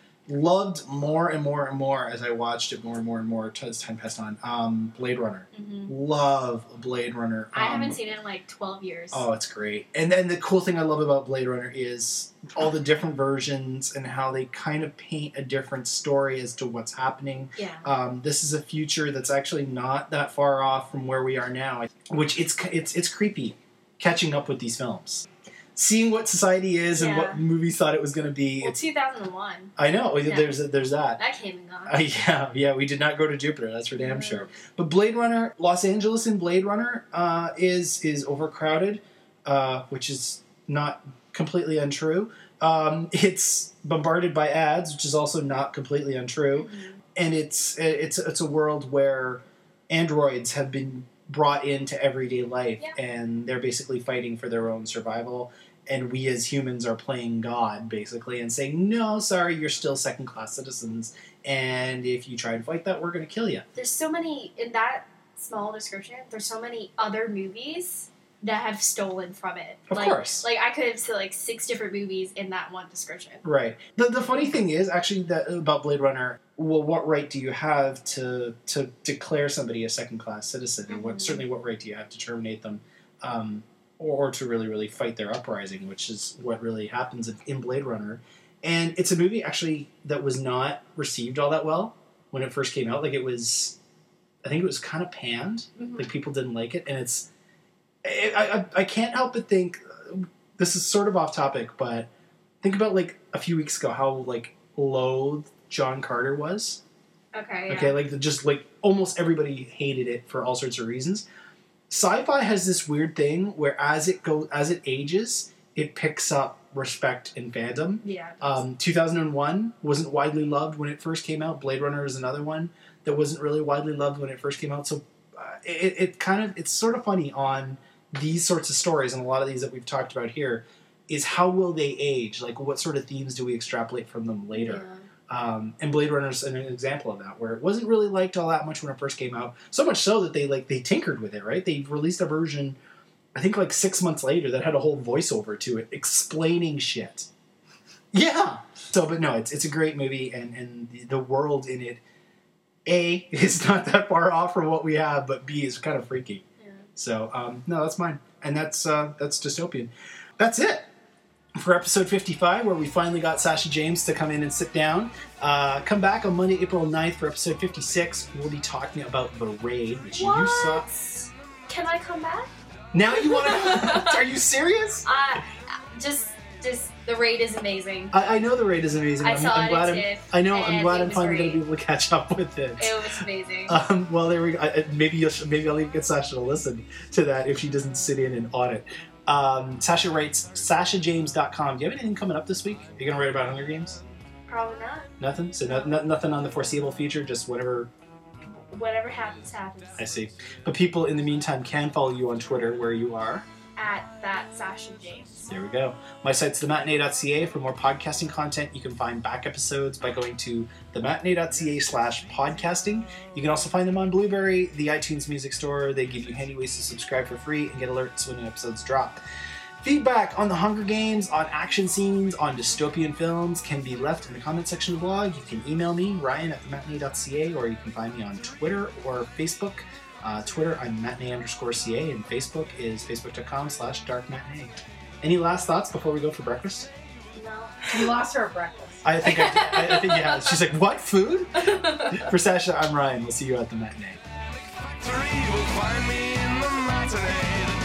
Speaker 1: loved more and more and more as I watched it more and more and more as time passed on. Um, Blade Runner.
Speaker 2: hmm
Speaker 1: Love Blade Runner.
Speaker 2: I
Speaker 1: Um,
Speaker 2: haven't seen it in like twelve years.
Speaker 1: Oh, it's great. And then the cool thing I love about Blade Runner is all the different versions and how they kind of paint a different story as to what's happening.
Speaker 2: Yeah.
Speaker 1: Um, this is a future that's actually not that far off from where we are now, which it's it's it's creepy catching up with these films. Seeing what society is and
Speaker 2: Yeah.
Speaker 1: what movies thought it was going to be.
Speaker 2: Well,
Speaker 1: It's,
Speaker 2: two thousand one.
Speaker 1: I know,
Speaker 2: Yeah.
Speaker 1: there's there's that.
Speaker 2: That came and gone.
Speaker 1: Uh, yeah, yeah, we did not go to Jupiter, that's for damn
Speaker 2: No.
Speaker 1: sure. But Blade Runner, Los Angeles in Blade Runner uh, is is overcrowded, uh, which is not completely untrue. Um, it's bombarded by ads, which is also not completely untrue.
Speaker 2: Mhm.
Speaker 1: And it's it's it's a world where androids have been brought into everyday life,
Speaker 2: Yeah.
Speaker 1: and they're basically fighting for their own survival. And we as humans are playing God, basically, and saying, no, sorry, you're still second-class citizens, and if you try and fight that, we're going to kill you.
Speaker 2: There's so many in that small description. There's so many other movies that have stolen from it.
Speaker 1: Of
Speaker 2: like,
Speaker 1: course.
Speaker 2: Like I could have said like six different movies in that one description.
Speaker 1: Right. The, the funny thing is, actually, that about Blade Runner, well, what right do you have to to declare somebody a second-class citizen? And what
Speaker 2: Mhm.
Speaker 1: certainly what right do you have to terminate them? Um, or, or to really, really fight their uprising, which is what really happens in, in Blade Runner. And it's a movie, actually, that was not received all that well when it first came out. Like, it was... I think it was kind of panned.
Speaker 2: Mhm.
Speaker 1: Like, people didn't like it. And it's... I, I, I can't help but think... This is sort of off topic, but think about, like, a few weeks ago how, like, loathed John Carter was.
Speaker 2: Okay. Yeah.
Speaker 1: Okay, like, the, just, like, almost everybody hated it for all sorts of reasons. Sci-fi has this weird thing where as it go, as it ages, it picks up respect and fandom.
Speaker 2: Yeah.
Speaker 1: Um, two thousand one wasn't widely loved when it first came out. Blade Runner is another one that wasn't really widely loved when it first came out. So uh, it, it kind of, it's sort of funny on these sorts of stories, and a lot of these that we've talked about here, is how will they age? Like, what sort of themes do we extrapolate from them later?
Speaker 2: Yeah.
Speaker 1: Um, and Blade Runner is an example of that, where it wasn't really liked all that much when it first came out. So much so that they like they tinkered with it, right? They released a version, I think like six months later, that had a whole voiceover to it explaining shit. Yeah. So, but no, it's it's a great movie, and and the, the world in it, A, is not that far off from what we have, but B, is kind of freaky.
Speaker 2: Yeah.
Speaker 1: So, um, no, that's mine. And that's uh, that's dystopian. That's it for episode fifty-five, where we finally got Sasha James to come in and sit down. Uh, come back on Monday, April ninth for episode fifty-six. We'll be talking about The Raid, which
Speaker 2: What?
Speaker 1: you saw.
Speaker 2: Can I come back?
Speaker 1: Now you want to... Are you serious?
Speaker 2: Uh, just, just the Raid is amazing.
Speaker 1: I, I know The Raid is amazing.
Speaker 2: I
Speaker 1: I'm,
Speaker 2: saw
Speaker 1: I'm
Speaker 2: it
Speaker 1: glad
Speaker 2: at
Speaker 1: I'm,
Speaker 2: TIFF,
Speaker 1: I know. I'm
Speaker 2: and
Speaker 1: glad
Speaker 2: it
Speaker 1: I'm
Speaker 2: was
Speaker 1: finally going to
Speaker 2: great.
Speaker 1: be able to catch up with it.
Speaker 2: It was amazing.
Speaker 1: Um, well, there we go. I, maybe you'll, maybe I'll even get Sasha to listen to that if she doesn't sit in and audit. Um, Sasha writes Sasha James dot com. Do you have anything coming up this week? Are you going to write about Hunger Games?
Speaker 2: Probably not.
Speaker 1: Nothing? So no, no, nothing on the foreseeable future, just whatever.
Speaker 2: Whatever happens, happens.
Speaker 1: I see. But people in the meantime can follow you on Twitter, where you are.
Speaker 2: At that Sasha James.
Speaker 1: There we go. My site's the matinee dot c a. For more podcasting content, you can find back episodes by going to the matinee dot c a slash podcasting. You can also find them on Blueberry, the iTunes Music Store. They give you handy ways to subscribe for free and get alerts when new episodes drop. Feedback on the Hunger Games, on action scenes, on dystopian films can be left in the comment section of the blog. You can email me, Ryan at the matinee dot c a, or you can find me on Twitter or Facebook. Uh, Twitter, I'm matinee underscore ca, and Facebook is facebook.com slash dark matinee. Any last thoughts before we go for breakfast?
Speaker 2: No.
Speaker 4: You lost her at breakfast.
Speaker 1: I think I, did. I, I think you have. She's like, what, food? For Sasha, I'm Ryan. We'll see you at the matinee.
Speaker 3: Victory will find me in the matinee.